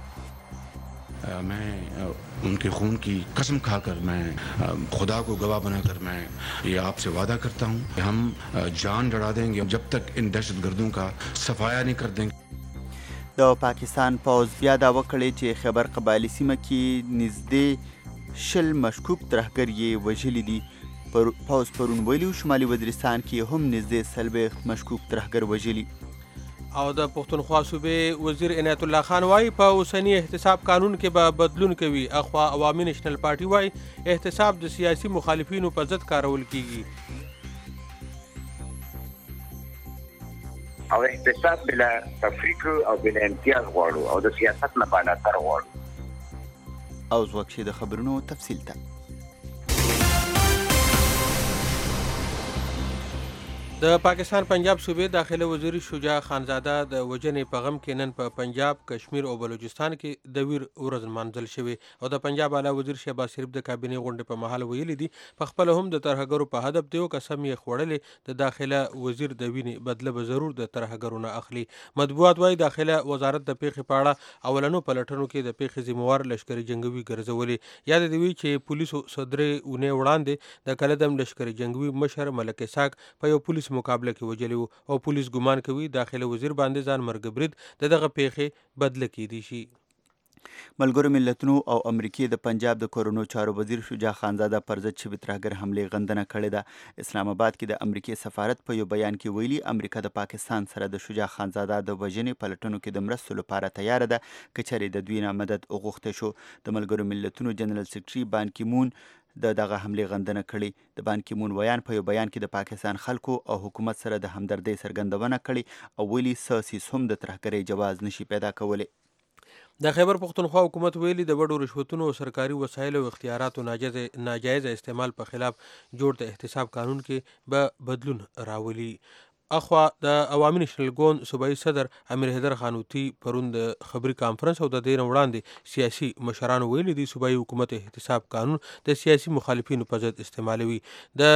मैं उनके खून की कसम खाकर मैं खुदा को गवाह बनाकर मैं ये आपसे वादा करता हूँ कि हम जान लड़ा देंगे जब तक इन दहशतगर्दों का सफाया नहीं कर देंगे. د پاکستان پوز بیا دا وکړی چې خیبر قبایلي سیمه کې نږدې 10 مشکوک ترهګر یې وژلي دي. پوز پرون ویلي شمالي وزیرستان کې هم نږدې 40 مشکوک ترهګر وژلي. او د پښتونخوا صوبې وزیر عنایت الله خان وايي په اوسنی احتساب قانون کې به بدلون کوي. اخوا عوامي نېشنل پارټي وايي احتساب د سیاسي مخالفینو په ضد کارول کیږي او احتساب بلا تفریق او بلا امتیاز غواړو او د سیاست نه بالاتر غواړو. او ځوکشي د خبرونو تفصیل ته د پاکستان پنجاب صوبې داخله وزیر شجاع خانزاده د وجنې په غم کې نن په پنجاب، کشمیر او بلوچستان کې د ویر ورځ نمانځل شوې او د پنجاب اعلی وزیر شهباز شریف د کابینې غونډې په مهال ویلي دي په خپل هم د ترهګرو په هدف دیو قسم یې خوړلې د داخله وزیر د وینې بدله به ضرور د ترهګرو نه اخلي. مطبوعات وايي داخله وزارت د پیښې په اړه اولنو پلټنو کې د پیښې ذمہوار لشکري جنگوي ګرځولې. یاد دی چې پولیسو صدرې اونې وړاندې د کلدم لشکري جنگوي مشر ملک اسحاق په یو پولیس مقابله کې وجلی او پولیس ګمان کوي داخله وزیر باندې ځان مرګ برید دغه پیښې بدله کیدی شي. ملګرو ملتونو او امریکای د پنجاب د کورونو چارو وزیر شجاع خانزاده پر ضد شوي ترهګر حملې غندنه کړې ده. اسلام آباد کې د امریکای سفارت په یو بیان کې ویلي امریکا د پاکستان سره د شجاع خانزاده د وژنې پلټنو کې د مرستو لپاره تیار ده که چېرې د دوی نه مدد وغوښته شو. د ملګرو ملتونو جنرال سیکرټري بان کی مون دغه حملې غندنه کړې. د بان کی مون ویان په یو بیان کې د پاکستان خلکو او حکومت سره د همدردۍ څرګندونه کړې او ویلي سیس هم د ترهګرۍ جواز نشي پیدا کولی. د خیبر پښتونخوا حکومت ویلي د وړو رشوتونو او سرکاري وسایلو او اختیاراتو ناجایز استعمال په خلاف جوړ د احتساب قانون کې به بدلون راولي. اخوا د عوامي نېشنل ګوند صوبایي صدر امیر حیدر خانوتی پرون د خبري کانفرنس او د دې نه وړاندې سیاسي مشرانو ویلي دي صوبایي حکومت احتساب قانون د سیاسي مخالفینو په ضد استعمالوي. د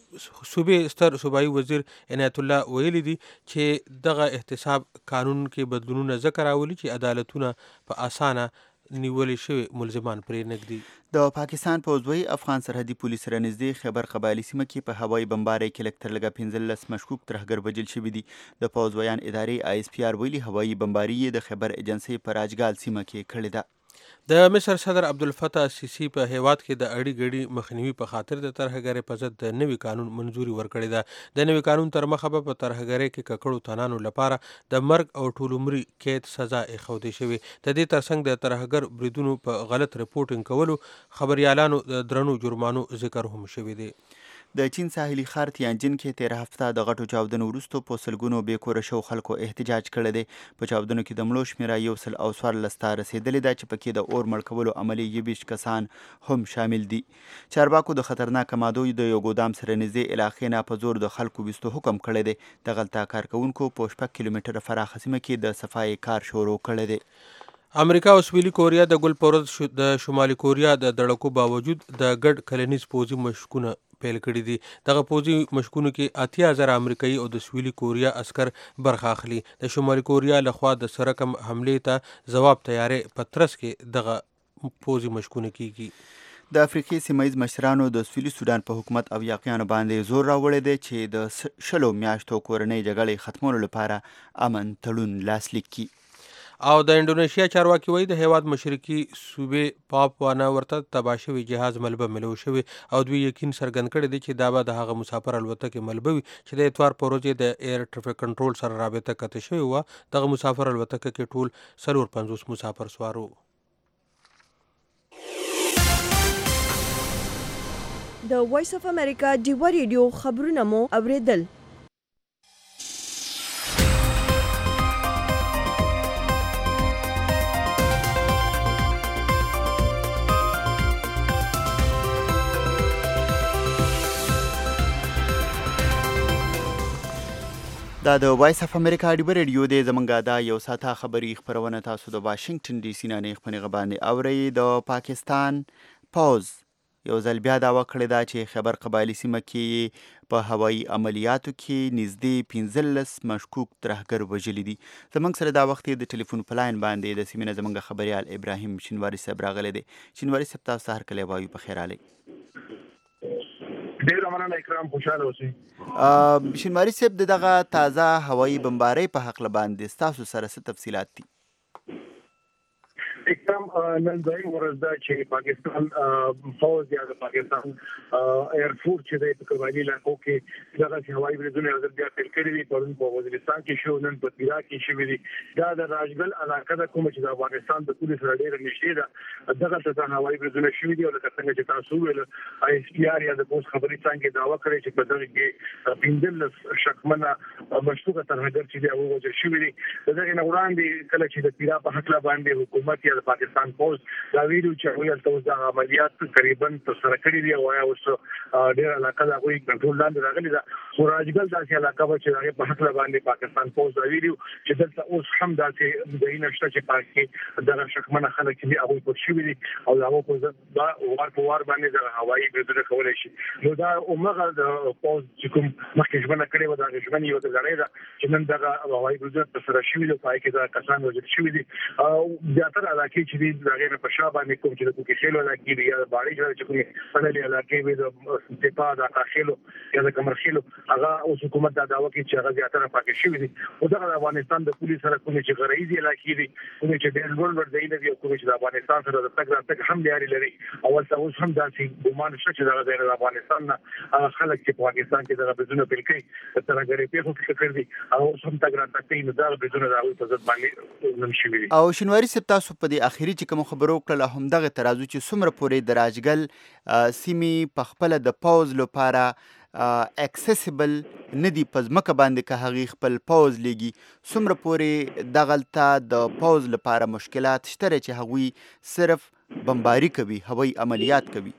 صوبې ستر صوبایي وزیر عنایت الله ویلي دي چې دغه احتساب قانون کې بدلونونه ځکه راولي چې عدالتونه په اسانه نیولې شوی ملزمان پرې نږدي. د پاکستان پوځوي افغان سرحدي پولیس سره نږدې خیبر قبایلي سیمه کې په هوایي بمبارۍ کې لږ تر لږه 15 مشکوک ترهګر وژل شوي دي. د پوځویان ادارې ISPR ویلي هوایي بمباري یې د خیبر ایجنسۍ په راجګال سیمه کې کړې ده. د مصر صدر عبدالفتاح السیسی په هیواد کې د اړې ګړې مخنیوي په خاطر د ترهګرۍ په ضد د نوي قانون منظوري ورکړې ده. د نوي قانون تر مخه به په ترهګرۍ کې ککړو تنانو لپاره د مرګ او ټول عمري قید سزا ایښودل شوې. د دې ترڅنګ د ترهګر بریدونو په غلط رپورټینګ کولو خبريالانو د درنو جرمانو ذکر هم شوی دی. د چین ساحلي ښار تیانجن کې تیر هفته د غټو چاودنو وروسته په سلګونو بې کوره شوو خلکو احتجاج کړی دی. په چاودنو کې د مړو شمېره 114 ته رسېدلې ده چې پکې د اور مړ کولو عملي 20 کسان هم شامل دي. چارواکو د خطرناکه مادو د یو ګودام سره نږدې علاقې نه په زور د خلکو ویستو حکم کړی دی. دغلته کارکوونکو په 6 کیلومتره پراخه سیمه کې د صفایي کار شروع کړی دی. امریکا او سویلي کوریا د ګل پرورد د شمالي کوریا د دړکو باوجود د ګډ کلنیز پوځي مشقونه پیل کړي دي. دغه پوځي مشقونو کې 80,000 امریکایي او د سویلي کوریا عسكر برخه اخلي. د شمالي کوریا لخوا د سرکم حملې ته ځواب تیارې په ترڅ کې دغه پوځي مشقونه کیږي. د افریقي سیمایي مشرانو د سویلي سودان په حکومت او یاقیانو باندې زور راوړی دی چې د 10 میاشتو کورنۍ جګړې ختمولو لپاره امن تړون لاسلیک کړي. او د انډونیشیا چارواکي وایي د هیواد مشرقي صوبې پاپوانا ورته تباه شوي جهاز ملبه ملو شوی او دوی یقین څرګند کړی دی چې دا به د هغه مسافر الوتکې ملبه وي چې د اتوار په ورځ د ایر ټرافیک کنټرول سره رابطه قطع شوې وه. دغه مسافر الوتکه کې ټول 450 مسافر سوار وو. د وایس اف امریکا ډیوا ریډیو خبرونه مو اوریدل. دا د وایس اف امریکا ډیوا ریډیو دی. زمونږ دا یو ساعته خبري خبرونه تاسو د واشنگټن ډي سي نه خپرېږي باندې اورئ. د پاکستان پوز یو ځل بیا دعوا کړې ده چې خیبر قبایلي سیمه کې په هوایي عملیاتو کې نږدې 15 مشکوک ترهګر وژلي دي. زموږ سره دا وخت د ټلیفون په لاین باندې د سیمې نه زموږ خبریال ابراهیم شینواري صاحب راغلی دی. شینواري صاحب تاسو هر کله وایو په خیر علي. ډیر مننه اکرام، خوشاله اوسئ. شینواري صاحب دغه تازه هوایي بمبارۍ په حق باندې تاسو سره څه تفصیلات دي؟ اکرام، نن ځای ورځ دا چې پاکستان فوج یا د پاکستان ایر فورس چې د قبایلی علاقو کې دغه هوایي بریدونه بیا پیل کړي دي. پرون په وزیرستان کې شو، نن په عراق کې شوي دي. دا د راجګل علاقه ده کوم چې د افغانستان د پولیس سره ډېره نږدې ده. دغه ته هوایي بریدونه شوي دي او لکه څنګه چې تاسو ویل ISPR یا د پولیس خبرستان کې دعوا کړې چې په دغه کې 15 شکمنه مشکوکه ترهګر چې دی هغه وژل شوي دي. دغه نه وړاندې کله چې د پیرا په حق باندې حکومت یا د پاکستان پوز دا ویډیو چې ویل تاسو د عملیات تقریبا تر کړی دی او یا اوس ډېر علاقه دا کوئی کنټرول لاندې راغلی ده. خو راجګل داسې علاقه و چې هغه په حق باندې پاکستان پوز دا ویډیو چې دلته اوس هم داسې د نشته چې پاکي دغه شکمنه خلک چې هغه په شوی دي او هغه په دا وار په وار باندې د هوایي بریدونه کولای شي. نو دا عمره د پوز چې کوم مخکې ژمنه کړې و دا ژمنه یو د لړۍ ده چې نن دغه هوایي بریدونه تر شوی دي پای کې دا کسان وژل شوی دي. او زیاتره علاقې چې دغه په شابه باندې کوم چې د کوکیشلو علاقې دی یا باړي چې کومې پنلې علاقې وي د استفا د اخیلو یا د کمرخیلو هغه اوس حکومت دا دعوا کوي چې هغه زیاتره پاکې شوی دي. او دغه افغانستان د پولیس سره کومې چې غرایزي علاقې دي کومې چې ډېر لوړ ورځي نه دي او کومې چې د افغانستان سره د تګ راتګ هم لري او اوس هم داسې ګمان شته چې دغه د افغانستان نه خلک چې په پاکستان کې دغه بزونه پیل کوي ترګری په خو کې کړی دي او هم تګ راتګ کوي نو دغه بزونه راوي په ځد باندې نم شي. او شینواري صاحب تاسو په دې اخیری چې کوم خبرو کړل هم دغه ترازو چې څومره پورې د راجګل سیمې په خپل د پوز لپاره اکسسیبل ندی په ځمکه باندې که هغې خپل پوز لیږي څومره پورې دغلته د پوز لپاره مشکلات شته چې هغوی صرف بمباري کوي، هوایي عملیات کوي؟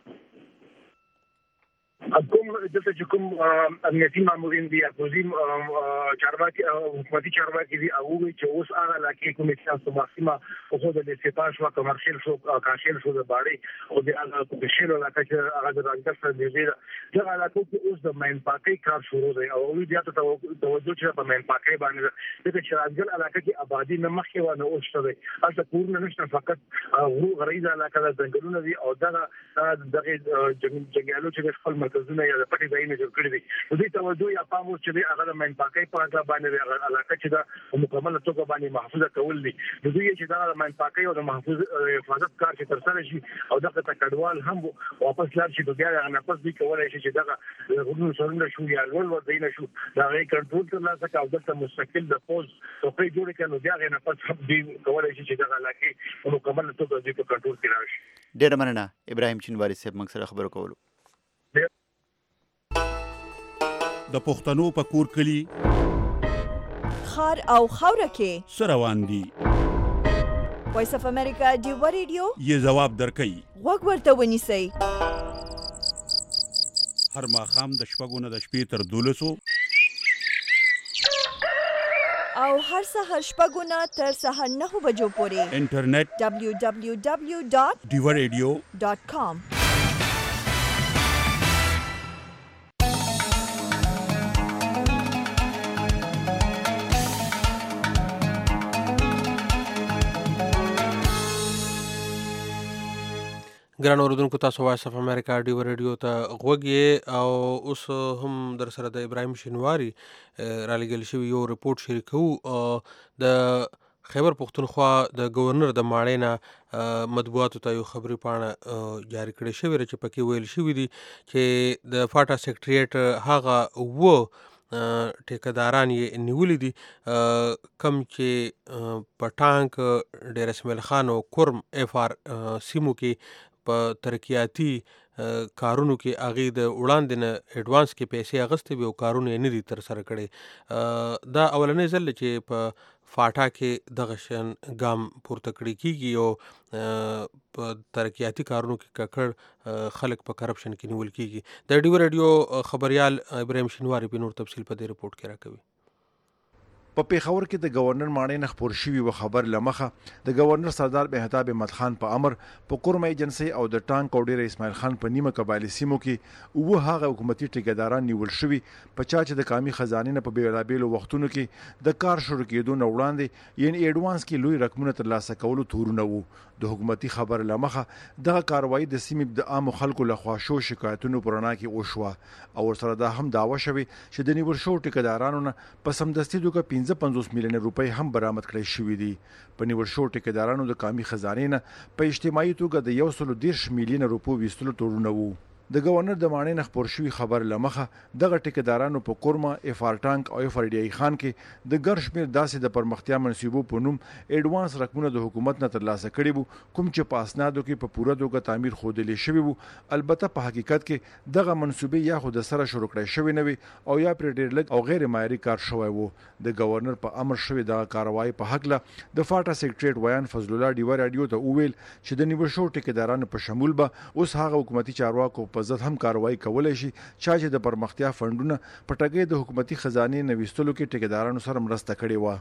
کوم دلته چې کوم امنیتي مامورین دي اپوزیم چارواکي حکومتي چارواکي دي هغه وی چې اوس هغه علاقې کومې چې تاسو ماخیمه او خو د سپاش او کمرشل شو کاشل شو د باړي او د هغه په شیلو علاقې چې هغه د راځي سره دی دا علاقې کې اوس د مین پاکي کار شروع دی او وی بیا ته توجه چې په مین پاکي باندې د شراجګل علاقې کې آبادی نه مخکې و نه اوس شوی اته پورن نشته فقط غریزه علاقې د ځنګلونو دي او دغه جنګیالو چې خپل مرکزونه یا د پټي ځایونه جوړ کړی دي. دوی توجه یا پام ور چې هغه د مین پاکي په اړه باندې علاقه چې دا مکمل توګه باندې محفوظه کول دي. دوی چې دا مین پاکي او د محفوظ حفاظت کار چې ترسره شي او دغه تکړوال هم واپس لاړ شي بیا نه پس دي کولای شي چې دغه غوډونو سرونه شو یا ول ور دینه شو دا غي کنټرول ترلاسه کاو دلته مستقل د پوز توپې جوړ کړي بیا نه پس هم دي کولای شي چې دغه علاقه مکمل توګه د کنټرول کې راشي. ډیر مننه ابراهیم چینواری صاحب موږ سره خبرو کولو. د پښتنو په کور کلی خار او خاوره کې سروان دي. وایس اف امریکا ډیو ریډیو یې جواب درکړي. غوږ ورته ونیسئ. هر ماښام د شپږو نه د شپې تر 12 او هر سهار شپږو نه تر سهار 9 بجو پورې انټرنیټ www.diwaradio.com. ګران اوردونکو، تاسو وایس اف امریکا ډیو ریډیو ته غوږ یې او اوس هم در سره د ابراهیم شینواری را لېږل شوي یو رپورټ شریکوو. د خیبر پښتونخوا د گورنر د ماڼۍ نه مطبوعاتو ته یو خبري پاڼه جاری کړې شوې ده چې پکې ویل شوي دي چې د فاټا سیکریټریټ هغه ټیکهداران یې نیولي دي کم چې په ټانک، ډیر اسماعیل خان او کرم اف آر سیمو کې په ترقیاتي کارونو کې هغې د وړاندې نه اډوانس کې پیسې اخیستې وي او کارونه یې نه دي ترسره کړي. دا اولنی ځل چې په فاټا کې دغه شان ګام پورته کړی کېږي او په ترقیاتي کارونو کې ککړ خلک په کرپشن کې نیول کېږي. د ډیو ریډیو خبریال ابراهیم شینواری په نور تفصیل په دې رپورټ کې راکوي. په پیښور کې د گورنر ماڼۍ نه خپور شوي و خبر لمخه د گورنر سردار مهتاب احمد خان په امر په قرم ایجنسي او د ټانک او ډیر اسماعیل خان په نیمه قبایلی سیمو کې هغه حکومتي ټیکهداران نیول شوي په چا چې د کامي خزانې نه په بیلابیلو وختونو کې د کار شروع کېدو نه وړاندې یعنې ایډوانس کې لوی رقمونه ترلاسه کولو تورونه وو. د حکومتي خبر لمخه دغه کاروایی د سیمې د عامو خلکو لخوا شو شکایتونو پر رڼا کې وشوه او ورسره دا هم دعوه شوې چې د نیول شو ټیکهدارانو نه په سمدستي توګه 55 میلیون روپۍ هم برآمد کړی شوي دي. په نیول شو ټیکهدارانو د کامي خزانې نه په اجتماعي توګه د 130 میلیون روپو ویستلو تورونه وو. د گورنر د ماڼۍ نه خپور شوي خبر لمخه دغه ټیکهدارانو په کورما، اف آر ټانک او اف آر ډي خان کې د ګڼ شمېر داسې د پرمختیا منصوبو په نوم ایډوانس رقمونه د حکومت نه ترلاسه کړي وو کوم چې په اسنادو کې په پوره توګه تعمیر ښودلی شوي وو. البته په حقیقت کې دغه منصوبې یا خو د سره شروع کړی شوي نه وي او یا پرې ډېر لږ او غیر معیاري کار شوی وو. د گورنر په امر شوي دغه کاروایی په هکله د فاټا سیکریټریټ ویان فضل الله ډیوه راډیو ته وویل چې د نیول شو ټیکهدارانو په شمول به اوس هغه حکومتي چارواکو په ضد هم کاروایی کولای شي چې د پرمختیا فندونه په ټګۍ د حکومتي خزانې نه ویستلو کې ټیکهدارانو سره مرسته کړې وه.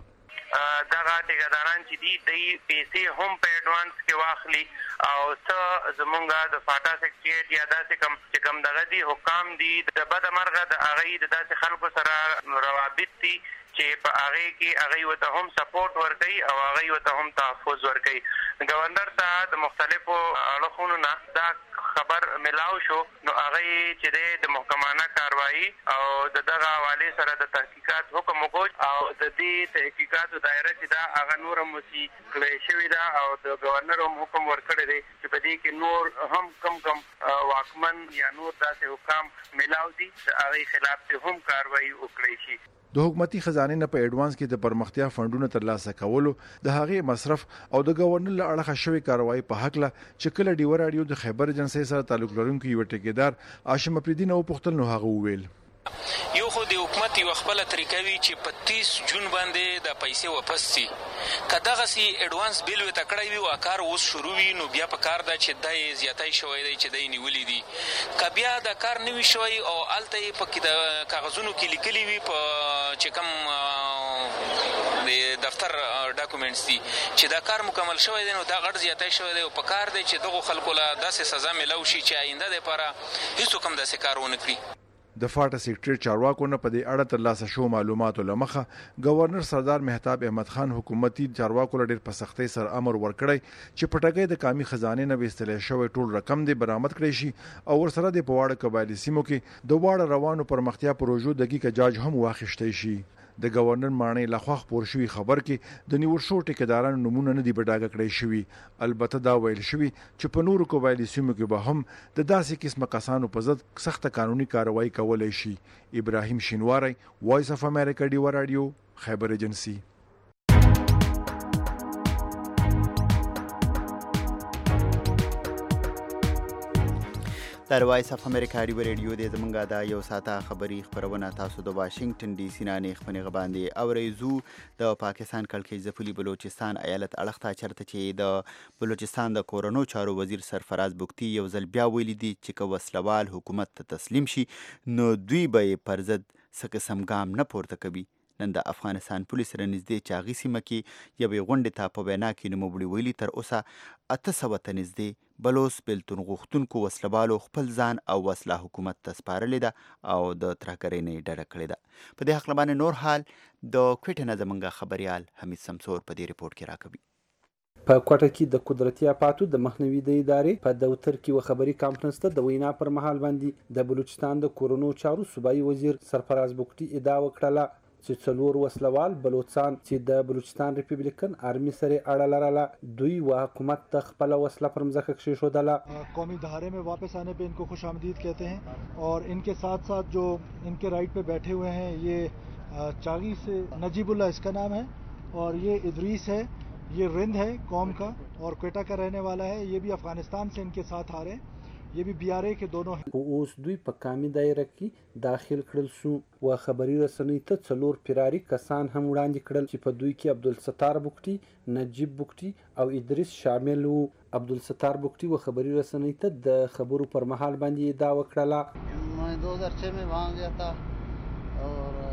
دغه ټیکهداران چې دي د پیسې هم په ایډوانس کې واخلي او څه زمونږ د فاټا سیکریټریټ یا داسې کم دغه دي حکام دي د بده مرغه د هغې د داسې خلکو سره روابط دي چې په هغې کې هغې ورته هم سپورټ ورکوي او هغې ورته هم تحفظ ورکوي. ګورنر ته د مختلفو اړخونو نه دا خبر ملاو شو نو هغې چې دی د محکمانه کاروایی او د دغه حوالې سره د تحقیقات حکم وکړ او د دې تحقیقاتو دایره چې دا هغه نور هم وسي کړی شوې ده او د گورنر هم حکم ورکړی دی چې په دې کې نور هم کم واکمن یا نور داسې حکام ملاو دي د هغې خلاف هم کاروایی وکړی شي. د حکومتي خزانې نه په ایډوانس کې د پرمختیا فندونو ترلاسه کولو د هغې مصرف او د گورنر له اړخه شوې کاروایی په هکله چې کله ډیوه راډیو د خیبر ایجنسۍ سره تعلق لرونکي یو ټیکهدار هاشم افریدي نه وپوښتل نو هغه وویل یو خو د حکومت یو خپله طریقه وي چې په 30 جون باندې د پیسې واپس سي که دغسې ایډوانس بیل ورته کړی وي او کار اوس شروع وي نو بیا پکار ده چې دا یې زیاتی شوی دی چې دی نیولي دي. که بیا د کار نه وي شوی او هلته یې پکې د کاغذونو کې لیکلي وي په چې کوم د دفتر ډاکومنټس دي چې دا کار مکمل شوی دی نو دا غټ زیاتی شوی دی او پکار دی چې دغو خلکو له داسې سزا میلاو شي چې آینده دپاره هېڅوک هم داسې کار ونه کړي. د فاټا سیکریټریټ چارواکو نه په دې اړه ترلاسه شو معلوماتو له مخه گورنر سردار مهتاب احمد خان حکومتي چارواکو له ډېر په سختۍ سره امر ورکړی چې په ټګۍ د کامي خزانې نه ویستلی شوی ټول رقم دې برآمد کړی شي او ورسره د په واړه قبایلي سیمو کې د واړه روانو پرمختیا پروژو دقیقه جاج هم واخیستی شي. د گورنر ماڼۍ لخوا خپور شوي خبر کې د نیول شو ټیکهدارانو نومونه نه دي په ډاګه کړی شوي. البته دا ویل شوي چې په نورو قبایلي سیمو کې به هم د داسې قسمه کسانو په ضد سخته قانوني کاروایی کولی شي. ابراهیم شینواری، وایس اف امریکا ډیوه راډیو، خیبر ایجنسي. د د وایس اف امریکا ریډیو د زمونږه د یو ساعته خبري خبرونه تاسو د واشنگټن ډي سي نه خبرونه باندې اورئ. د پاکستان کلکې ځپلي بلوچستان ایالت اړخته چرته چې د بلوچستان د کورونو چارو وزیر سرفراز بوکتی یو ځل بیا ویلي دي چې که وسلوال حکومت ته تسلیم شي نو دوی به پر ضد څه قسم ګام نه پورته کوي. نن د افغانستان پولیس سره نږدې چاغي سیمه کې یوې غونډې ته په وینا کې نوموړي ویلي تر اوسه 800 ته نږدې بلوچ بېلتون غوښتونکو وسلوالو خپل ځان او وسله حکومت ته سپارلې ده او د ترهګرۍ نه یې ډډه کړې ده. په دې هکله باندې نور حال د کوټې نه زموږ خبریال حمید سمسور په دې ریپورټ کې راکوي. په کوټه کې د قدرتي آفاتو د مخنیوي د ادارې په دفتر کې و خبري کانفرنس ته د وینا پر مهال باندې د بلوچستان د کورونو چارو صوبایي وزیر سرفراز بوکتی ادعا وکړه چې 4 وسلوال بلوچستان چې د بلوچستان ریپبلیکن آرمی سره اړه لرله دوی و حکومت ته خپل وسله پر مځکه کښېښودله. قومی دھارے میں واپس آنے پہ ان کو خوش آمدید کہتے ہیں اور ان کے ساتھ ساتھ جو ان کے رائٹ پہ بیٹھے ہوئے ہیں یہ چاغی سے نجیب اللہ اس کا نام ہے اور یہ ادریس ہے، یہ رند ہے قوم کا اور کوئٹہ کا رہنے والا ہے، یہ بھی افغانستان سے ان کے ساتھ آ رہے ہیں، یہ بھی بی آر اے کے دونوں ہیں. اوس دوی په کامي دایره کې داخل کړل شو و خبري رسنۍ ته 4 فراري کسان هم وړاندې کړل چې په دوی کې عبدالستار بوکتی، نجیب بوکتی او ادریس شامل وو. عبدالستار بوکتی و خبري رسنۍ ته د خبرو پر مهال باندې ادعا وکړه میں 2006 میں وہاں گیا تھا اور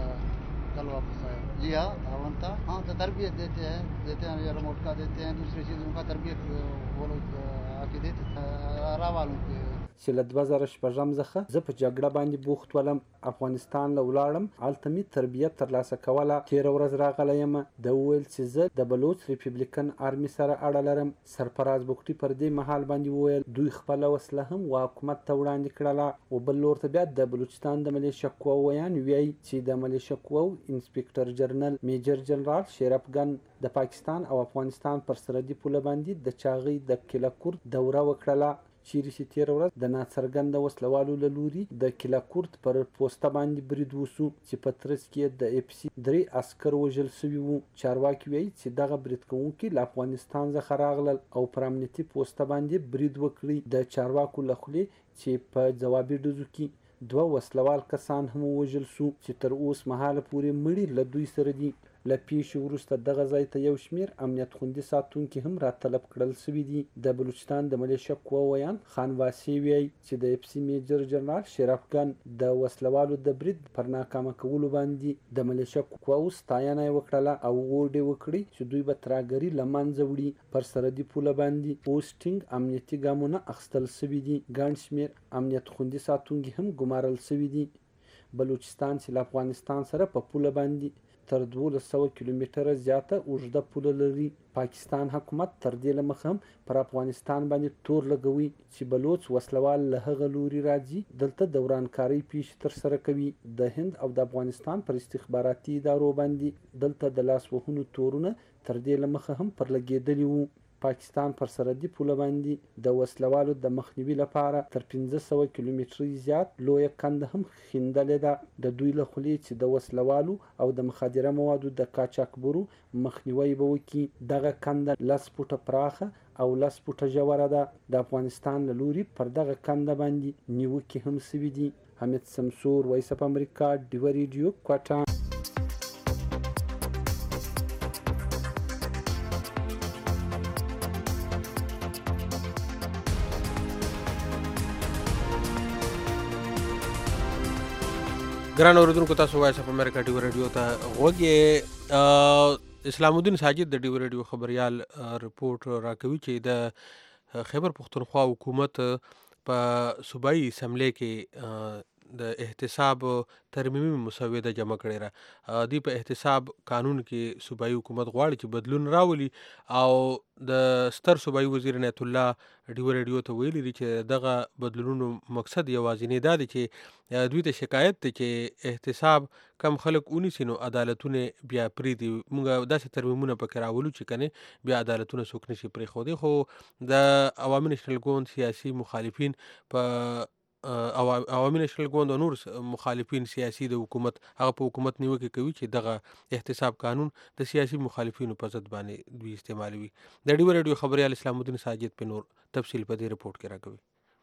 کل واپس آیا. جی ہاں ہاں تھا، ہاں تو تربیت دیتے ہیں یا ریموٹ کا دیتے ہیں، دوسری چیزوں کا تربیت وہ لوگ آ کے دیتے ہیں راوالوں کے. چې له 2014 څخه زه په جګړه باندې بوخت ولم، افغانستان له ولاړم، هلته مې تربیت ترلاسه کوله. تېره ورځ راغلی یم د وویل چې زه د بلوچ ریپبلیکن آرمی سره اړه لرم. سرفراز بوکتی پر دې مهال باندې وویل دوی خپله وسله هم و حکومت ته وړاندې کړله. و بل لور ته بیا د بلوچستان د ملیشه قواویان وایي چې د ملیشه قواو انسپکټر جنرال میجر جنرال شیر افغان د پاکستان او افغانستان پر سرحدي پوله باندې د چاغۍ د کلکورد دوره وکړله چیرې چې تېره ورځ د ناڅرګنده وسلوالو له لوري د کلکورد پر پوسته باندې برید وسو چې په ترڅ کې د اف سي 3 عسکر وژل سوي وو. چارواکي وایي چې دغه برید کوونکي له افغانستان څخه راغلل او پر امنیتي پوسته باندې برید وکړي. د چارواکو له خولې چې په ځوابي ډزو کې 2 وسلوال کسان هم وژل سو چې تر اوس مهاله پورې مړي له دوی سره دي. له پیښې وروسته دغه ځای ته یو شمېر امنیت خوندي ساتونکي هم راطلب کړل سوي دي. د بلوچستان د ملیشه قواویان خان واسي وایي چې د اف سي میجر جنرال شیر افغان د وسلوالو د برید پر ناکامه کولو باندې د ملیشه قواو ستاینه یې وکړله او هوډ یې وکړي چې دوی به ترهګري له منځه وړي. پر سرحدي پوله باندې اوس ټینګ امنیتي ګامونه اخیستل سوي دي. ګڼ شمېر امنیت خوندي ساتونکي هم ګمارل سوي دي. بلوچستان چې له افغانستان سره په پوله باندې تر 1200 کیلومتره زیاته اوږده پوله لري. پاکستان حکومت تر دې له مخه هم پر افغانستان باندې تور لګوي چې بلوچ وسلوال له هغه لوري راځي دلته د ورانکارۍ پیښې ترسره کوي. د هند او د افغانستان پر استخباراتي ادارو باندې دلته د لاس وهنو تورونه تر دې له مخه هم پر لګېدلي وو. پاکستان پر سرحدي پوله باندې د وسلوالو د مخنیوي لپاره تر 500 کیلومتري زیات لویه کنده هم خیندلې ده. د دوی له خولې چې د وسلوالو او د مخدره موادو د قاچاقبرو مخنیوی به وکړي. دغه کنده 10 فوټه پراخه او 10 فوټه ژوره ده. د افغانستان له لوري پر دغه کنده باندې نیوکې هم سوي دي. حمید سمسور، وایس اف امریکا، ډیوه ریډیو، کوټه. ګران اوریدونکو تاسو وایس اف امریکا ډیو ریډیو ته غوږ یې. اسلام الدین ساجد د ډیو ریډیو خبریال رپورټ راکوي چې د خیبر پختونخوا حکومت په صوبایي اسمبلی کې د احتساب ترمیمي مسوده جمع کړې را. دی په احتساب قانون کې صوبایي حکومت غواړي چې بدلون راولي او د ستر صوبایي وزیر عنایت الله ډیو ریډیو ته ویلي دي چې دغه بدلونونو مقصد یوازینی دا دی چې دوی ته شکایت دی چې احتساب کم خلک ونیسي نو عدالتونه بیا پرېږدي. موږ داسې ترمیمونه پکې راولو چې کنې بیا عدالتونه څوک نشي پرېښودی. خو د عوامي نېشنل ګوند سیاسي مخالفین په عوامي نېشنل ګوند او نور مخالفین سیاسي د حکومت هغه په حکومت نیوکې کوي چې دغه احتساب قانون د سیاسي مخالفینو په ضد باندې دوی استعمالوي. د ډیو ریډیو خبریال اسلام الدین ساجد په نور تفصیل په دې رپورټ کې راکوي.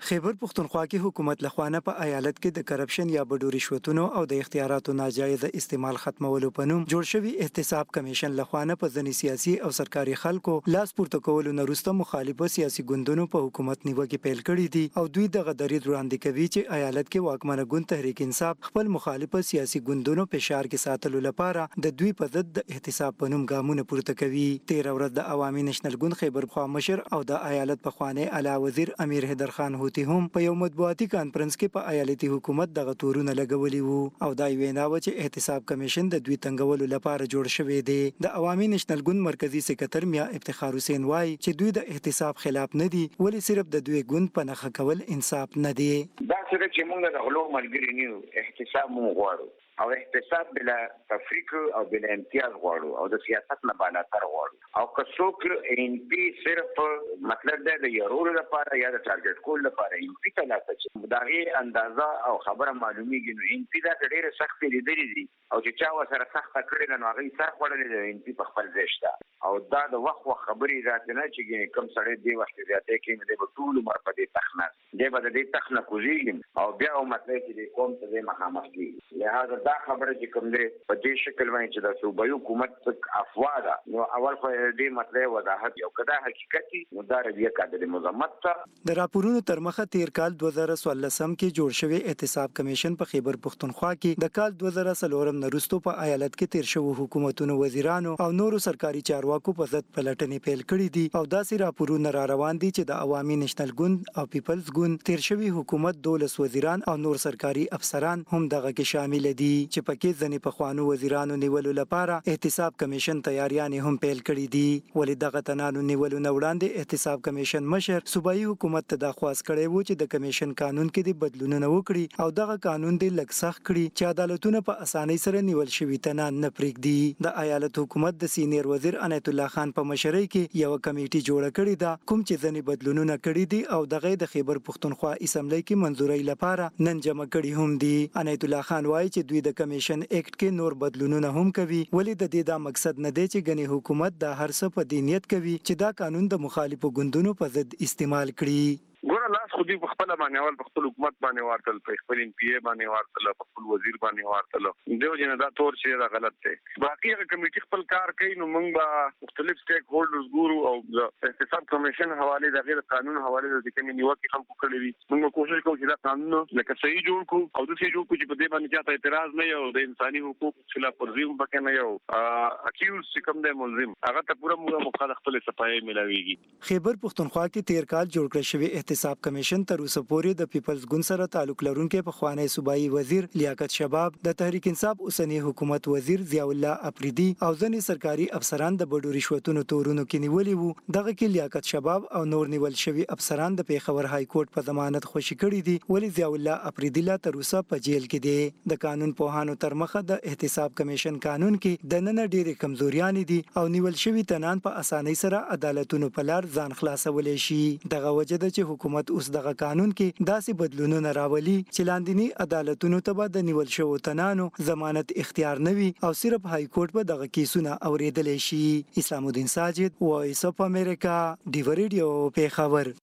خیبر پختونخوا کې حکومت لخوانه په ایالت کې د کرپشن یا بډو رشوتونو او د اختیاراتو ناجایز استعمال ختمولو په نوم جوړ شوی احتساب کمیشن لخوانه په ځینې سیاسي او سرکاري خلکو لاس پورته کولو نه وروسته مخالفه سیاسي ګوندونو په حکومت نیوکه پیل کړې دي او دوی دغه دریځ وړاندې کوي چې ایالت کې واکمنه ګوند تحریک انصاف خپل مخالفه سیاسي ګوندونو فشار کې ساتلو لپاره د دوی په ضد د احتساب په نوم ګامونه پورته کوي. 13 ورځ د عوامي نېشنل ګوند خیبر پخوا مشر او د ایالت پخوانی اعلی وزیر امیر حیدر خان هم په یو مطبوعاتي کانفرنس کې په ایالتي حکومت دغه تورونه لګولي وو او دا وینا و چې احتساب کمیشن د دوی تنګولو لپاره جوړ شوی دی. د عوامي نېشنل ګوند مرکزی سکرټر میا افتخار حسین وایي چې دوی د احتساب خلاف نه دي ولی صرف د دوی ګوند په نخښه کول انصاف نه دی. دا څه چې موږ د غلو ملګری نیو احتساب مو غواړو او احتساب بلا تفریق او بلا امتیاز غواړو او د سیاست نه بالاتر غواړو او که څوک ان پی صرف مطلب د یورو لپاره یا د ټارګټ کول لپاره ان پی ته لاته دغه اندازه او خبره معلومیږي نو ان پی دا ډېر سخت لیدلې دي او چې چا وسره سخت کړی نو هغه سره وړلې د ان پی په خپل ځشته او دا د وخت خبرې راځي نه چې کوم سړی دی وخت زیاتې کې د ټول عمر په دې تخنه دی به د دې تخنه کوزي او بیا هم مطلب چې کوم څه مخامخ کیږي لهدا دا خبره چې کوم دی په دې شکل باندې چې د صوبایي حکومت افوا ده نو اول خو دې مطلب وضاحت یو کدا حقیقتي مداربیه کاده مزمت ته د راپورونو تر مخه تیر کال 2014 کې جوړ شوی احتساب کمیشن په خیبر پختونخوا کې د کال 2014 نورستو په ایالت کې تیر شوی حکومتونو وزیرانو او نورو سرکاري چارواکو په ضد پلټنې پیل کړې دي او داسې راپورونه را روان دي چې د عوامي نېشنل ګوند او پیپلز ګوند تیر شوی حکومت 12 وزیران او نور سرکاري افسران هم دغه کې شامل دي چې پکې ځنې پخوانو وزیرانو نیولو لپاره احتساب کمیشن تیاریانې هم پیل کړې دي ولې دغه تنانو نیولو نه وړاندې احتساب کمیشن مشر صوبایي حکومت ته درخواست کړی و چې د کمیشن قانون کې د بدلونونه وکړي او دغه قانون د لږ سخت کړي چې عدالتونه په اسانۍ سره نیول شوي تنان نه پرېږدي. د ایالت حکومت د سینیر وزیر عنایت الله خان په مشرۍ کې یو کمیټه جوړه کړې ده کوم چې ځنې بدلونونه کړي دي او دغه د خیبر پختونخوا اسمبلی کې منځوري لپاره نن جمع کړي هم دي. عنایت الله خان وایي چې دوی د کمیشن اکټ کې نور بدلونونه هم کوي ولې د دې دا مقصد نه دی چې غني حکومت دا هر څه په دې نیت کوي چې دا قانون د مخالفو ګوندونو په ضد استعمال کړي. ګوره لاس خو دې په خپل باندې اول په خپل حکومت باندې ورتل په خپل ام پی ای باندې ورتل په خپل وزیر باندې ورتل دیو جن دا تور چې دا غلط دی. باقي هغه کمیټه خپل کار کوي نو موږ به مختلف سټیک هولډرز ګورو او د احتساب کمیشن حواله د غیر قانون حواله د کومې نیوکه خلکو کړې وي موږ کوشش کوو چې دا قانون لکه صحیح جوړ کړو او د صحیح جوړ کړو چې په دې باندې چاته اعتراض نه یو د انساني حقوقو خلاف ورزي هم پکې نه یو اکیوز چې کوم دی ملزم هغه ته پوره موږ مخالف خپل صفای ملاويږي. خیبر پختونخوا کې تیر کال جوړ کړی شوی احتساب کمیشن تر اوسه پورې د پیپلز ګوند سره تعلق لرونکي پخوانی صوبایي وزیر لیاقت شباب د تحریک انصاف اوسنی حکومت وزیر ضیاء الله اپریدي او ځینې سرکاري افسران د بډو رشوتونو تورونو کې نیولي وو. دغه کې لیاقت شباب او نور نیول شوی افسران د پیښور های کورټ په ضمانت خوشي کړي دي ولی ضیاء الله اپریدي لا تر اوسه په جیل کې دی. د قانون پوهانو تر مخه د احتساب کمیشن قانون کې د نن ډېرې کمزوریان دي او نیول شوی تنان په اسانۍ سره عدالتونو په لار ځان خلاصولای شي. دغه وجه ده چې حکومت اوس دغه قانون کې داسې بدلونونه راولي چې لاندینی عدالتونو ته به د نیول شوو تنانو ضمانت اختیار نه وي او صرف های کورټ به دغه کیسونه اوریدلی شي. اسلام الدین ساجد وایس اف امریکا ډیو ریډیو پیښور.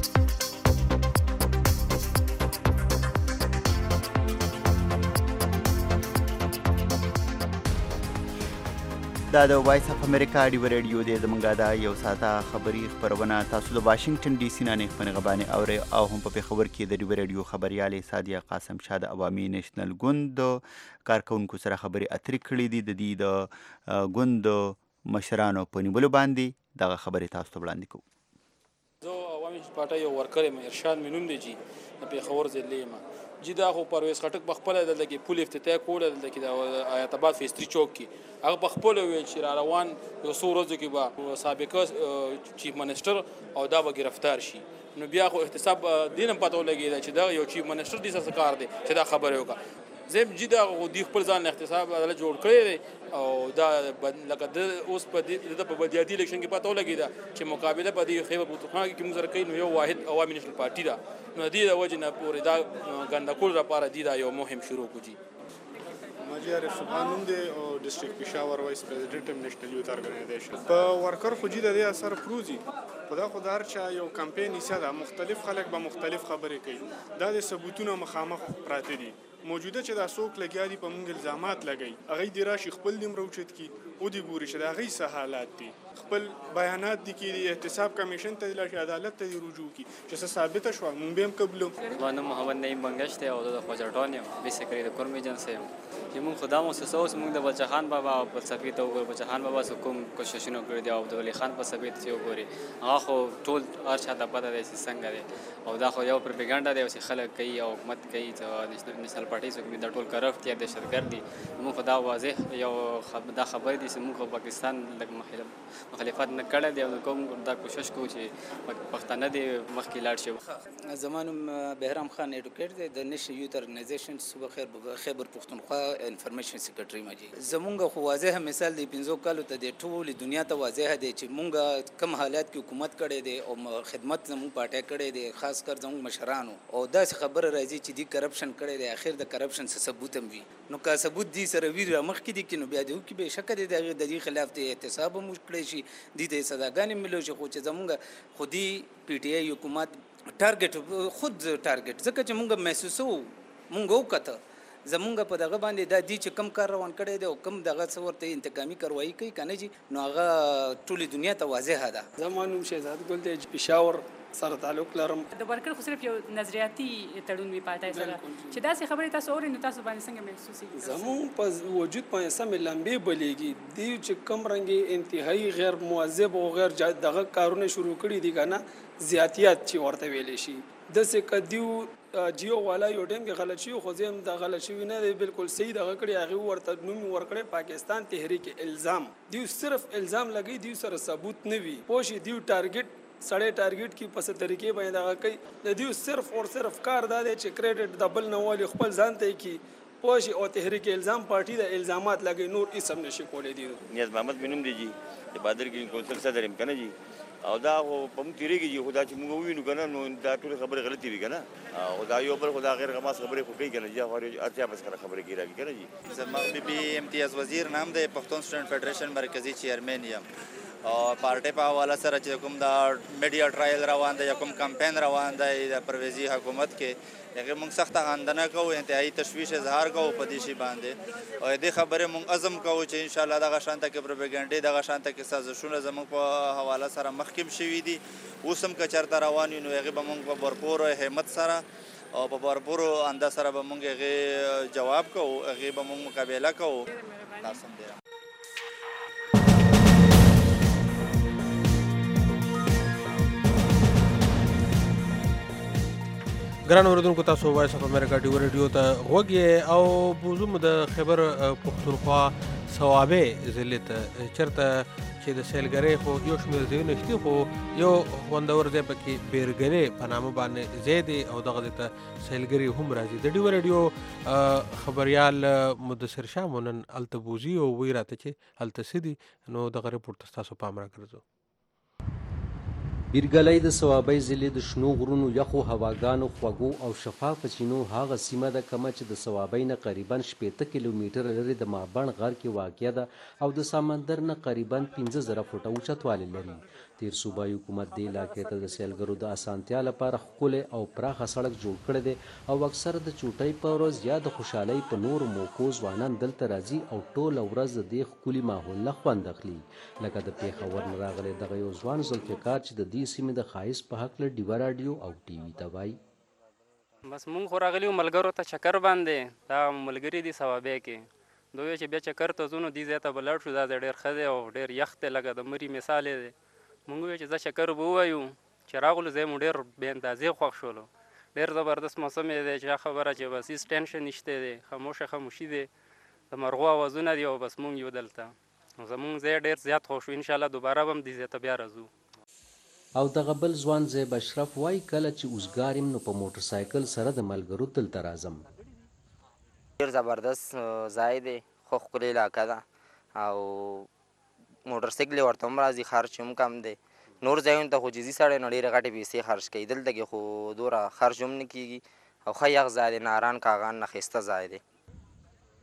دا د وایس اف امریکا ډیو ریډیو دی زمونږ دا یو ساعته خبري خبرونه تاسو د واشنگټن ډي سي نه په غبانې اوري او هم په خبر کې د ډیو ریډیو خبريالي سادیه قاسم شاه د عوامي نېشنل ګوند کارکونکو سره خبري اترې کړې دي د دې د ګوند مشرانو په نیولو باندې دغه خبري تاسو ته وړاندې کوو. زه عوامي پارټي یو ورکر یم ارشاد مینون دی جی په خبر ځلېما جی دا خو پرویز خټک بخپل د لګي پول افتتاح کول د لګي د آیت آباد فیستری چوک کې هغه بخپل ویل چې را روان یو څو ورځې کې به سابقه چیف منسٹر او دا به گرفتار شي نو بیا خو احتساب دینم پته ولګي چې دا یو چیف منسٹر دي څه کار دی چې دا خبره وکړه زم جی دا دی خپل ځان احتساب عدالت جوړ کړی دی او دا لکه د اوس په دې په بدیاتي الیکشن کې پته ولګي دا چې مقابله په دې خیبر پختونخوا کې موږ سره کوي نو یو واحد عوامي نېشنل پارټي دا نو دې د وجه نه پورې دا ګندکول لپاره دی دا یو مهم شروع کوجی ماجي عارف سبحان نوم دی او ډسټریکټ پېښور وایس پریزیډنټ هم نېشنل یوث ارګنایزیشن په ورکر خو جي د دې اثر پروزي خدا خو د هر چا یو کمپین حصه ده مختلف خلک به مختلف خبرې کوي دا د ثبوتونو مخامخ پراته دي موجوده چې دا څوک لګیا دي په موږ الزامات لګي هغه دی راشي خپل دیم روچت کی او دی ګوري چې دا غي څه حالات دي خپل بیانات دي کې احتساب کمیشن ته د عدالت ته رجوع کی چې څه ثابت شو مونږ به هم قبلو باندې محمد نعیم بنگش ته او د خوجاټون یم بیسیکلی د کورم ایجنسی چې مونږ خدا مو سوس مونږ د بچا خان بابا په صفې ته وګور بچا خان بابا کوم کوششونه کړی دی او د ولی خان په صفې ته وګوري هغه خو ټول هر چا ته پته دی چې څنګه دی او دا خو یو پروپاګاندا دی چې خلک کوي او حکومت کوي چې نېشنل پارټي څوک د ټول کرپټ یا دهشتګرد دي مونږ خدا واضح یو دا خبر دي چې مونږ پاکستان د مخالفت نه کړی دی او کوم دا کوشش کوو چې پښتانه دي مخکې لاړ شي زمانم بهرام خان ایډوکیټ دی د نېشنل یوث ارګنایزیشن صوبه خیبر پښتونخوا انفارمیشن سیکریټري ماجي زمونږ خو واضح مثال دی 15 کالو ته د ټول دنیا ته واضح دی چې مونږ کم حالات کې حکومت کړی دی او خدمت زموږ پارټي کړی دی خاص کر زموږ مشرانو او دا خبره راځي چې دی کرپشن کړی دی اخر د کرپشن څه ثبوت هم وي نو که ثبوت دی سره وی مخ کې دی کې نو بیا دی کې به شک دی د دې خلاف دی احتساب هم کړی شي دی د صداګانې ملو شي خو چې زمونږ خودي پی ټی آی حکومت ټارګټ خود ټارګټ ځکه چې مونږ محسوسو مونږ وکړه زمونږ په دغه باندې دا دی چې کم کار روان کړی دی او کم دغه څه ورته انتقامي کاروایي کوي کنه جی نو هغه ټولې دنیا ته واضح ده زمانوم شهزاد ګل دی پېښور سره تعلق لرم د ورکر خو صرف یو نظریاتي تړون وی پاتای سره چې دا څه خبره تاسو اورئ نو تاسو باندې څنګه محسوسي زمون په وجود باندې سم لمبې بلیږي دی چې کم رنګي انتهایی غیر مواظب او غیر دغه کارونه شروع کړي دي کنه زیاتیات چې ورته ویلې شي د څه کدیو جیو والا یو ټیم کې غلط شي خو زم د غلط شي نه دی بالکل صحیح دغه کړي هغه ورته نوم ورکړي پاکستان تحریک الزام دی صرف الزام لګي دی سره ثبوت نه وي پوښي دی ټارګټ سړی ټارګټ کی پس طریقې باندې دغه کوي د دیو صرف اور صرف کار دا دی چې کریډټ د بل نه والی خپل ځان ته کی پوښي او تحریک الزام پارټي د الزامات لګي نور هیڅ هم نشي کولای دی نیاز محمد بنوم دی جی د بادر کې کونسل صدر هم کنه جی او دا په موږ تیریږي چې خدا چې موږ وینو کنه نو دا ټول خبره غلطي وي کنه او دا یو بل خدا غیر غماس خبره خو کوي کنه چې خو ارتیا بس کنه خبره کیږي کنه جی زما بي امتیاز وزیر نام دی پښتون سټوډنټ فدریشن مرکزی چیرمن یم او پارټي په حواله سره چې کوم دا میډیا ټرایل روان دی کوم کمپاین روان دی د پرویزي حکومت کې هغه موږ سخت غندنه کوو انتهایی تشویش اظهار کوو په دې شی باندې او دې خبره موږ عزم کوو چې ان شاء الله دغه شانته کې پروپاګاندا دغه شانته کې سازشونه زموږ په حواله سره مخکیم شوي دي اوس هم که چېرته روان وي نو هغې به موږ په بھرپور همت سره او په بھرپور انداز سره به موږ هغې جواب کوو هغې به موږ مقابله کوو تاسو هم ګران اوریدونکو تاسو وایس اف امریکا ډیو ریډیو ته غوږ او موضوع مو د خیبر پښتونخوا صوابې ضلع ته چېرته چې د سیلګرۍ خو یو شمېر ځایونه شته خو یو خوندور ځای پکې بیرګلې په نامه باندې ځای دی او دغه ځای ته سیلګري هم راځي د ډیو ریډیو خبریال مدثر شاه مو نن هلته بوځي او وایي راته چې هلته څه دي نو دغه رپورټ ته تاسو پام راګرځو بیرګلۍ د صوابۍ ضلع د شنو غرونو یخو هواګانو خوږو او شفافه چینو هغه سیمه ده کومه چې د صوابۍ نه قریبا 80 کیلومتره لرې د مابڼ غر کې واقع ده او د سمندر نه قریبا 15000 فوټه اوچتوالی لري تیر صوبایي حکومت دې علاقې ته د سیلګرو د اسانتیا لپاره ښکلی او پراخه سړک جوړ کړی دی او اکثره د چوټۍ په ورځ یا د خوشحالۍ په نورو موقعو ځوانان دلته راځي او ټوله ورځ د دې ښکلي ماحول نه خوند اخلي لکه د پېښور نه راغلی دغه یو ځوان ذوالفقار چې د دې سیمې د ښایست په هکله ډیوه راډیو او ټي وي ته وایي بس مونږ خو راغلي وو ملګرو ته چکر باندې دا ملګري دي صوابۍ کې دوی چې بیا چکر ته ځو نو دې ځای ته به لاړ شو دا ځای ډېر ښه دی او ډېر یخ دی لکه د مري مثال دی مونږ وویل چې زه چکر به ووایو چې راغلو ځای مو ډېر بې اندازې خوښ شولو ډېر زبردست موسم دی چې خبره چې بس هېڅ ټینشن نشته دی خاموشي دی د مرغو اوازونه دي او بس مونږ یو دلته زمونږ ځای ډېر زیات خوښ شو انشاءالله دوباره به هم دې ځای ته بیا راځو او دغه بل ځوان زیب اشرف وایي کله چې اوزګار یم نو په موټر سایکل سره د ملګرو دلته راځم ډېر زبردست ځای دی خو ښکلې علاقه ده او موټر سایکل ورته هم راځي خرچ هم کم دی نور ځایونو ته خو جزي سړی نه ډېرې غټې پیسې خرچ کوي دلته کې خو دومره خرچ هم نه کېږي او ښه یخ ځای دی ناران کاغان نه ښایسته ځای دی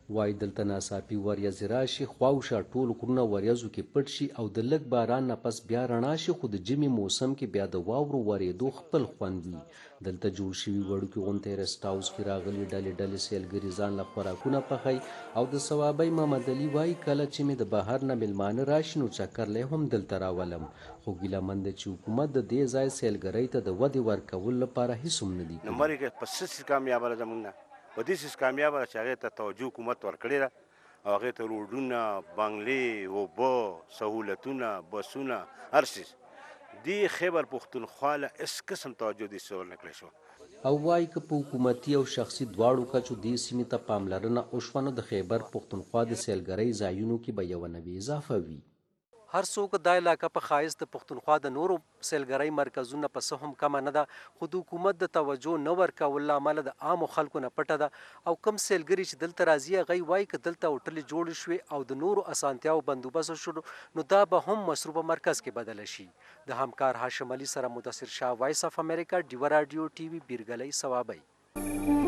وایي دلته ناڅاپي وریځې راشي خواوشا ټول غرونه وریځو کې پټ شي او د لږ باران نه پس بیا رڼا شي خو د ژمي موسم کې بیا د واورو ورېدو خپل خوند وي دلته جوړ شوي وړوکي غونډۍ رسټ هاوس کې راغلي ډلې سیلګري ځان له خوراکونه پخوي او د ثوابۍ محمد علي وایي کله چې مې د بهر نه میلمانه راشي نو چکرلی هم دلته راولم خو ګیلهمن دی چې حکومت د دې ځای سیلګرۍ ته د ودې ورکولو لپاره هیڅ هم نه دي نمبر کې په څه کامیابه ده زموږ نه په دې څه کامیابه ده چې هغې ته توجه حکومت ورکړې ده او هغې ته روډونه بنګلې اوبه سهولتونه بسونه هر څیز دې خیبر پښتونخوا له هېڅ قسم توجه دې څه ورنکړی شو او وایي که په حکومتي او شخصي دواړو کچو دې سیمې ته پاملرنه وشوه نو د خیبر پښتونخوا د سیلګرۍ ځایونو کې به یوه نوې اضافه وي هر څوک دا علاقه په ښایست د پښتونخوا د نورو سیلګرۍ مرکزونه په څه هم کمه نه ده خو د حکومت د توجه نه ورکولو له امله د عامو خلکو نه پټه ده او کم سیلګري چې دلته راځي هغوی وایي که دلته هوټلې جوړې شوې او د نورو اسانتیاو بندوبست شو نو دا به هم مصروفه مرکز کې بدله شي د همکار هاشم علي سره مدثر شاه وایس اف امریکا ډیوه راډیو ټي وي بیرګلۍ ثوابۍ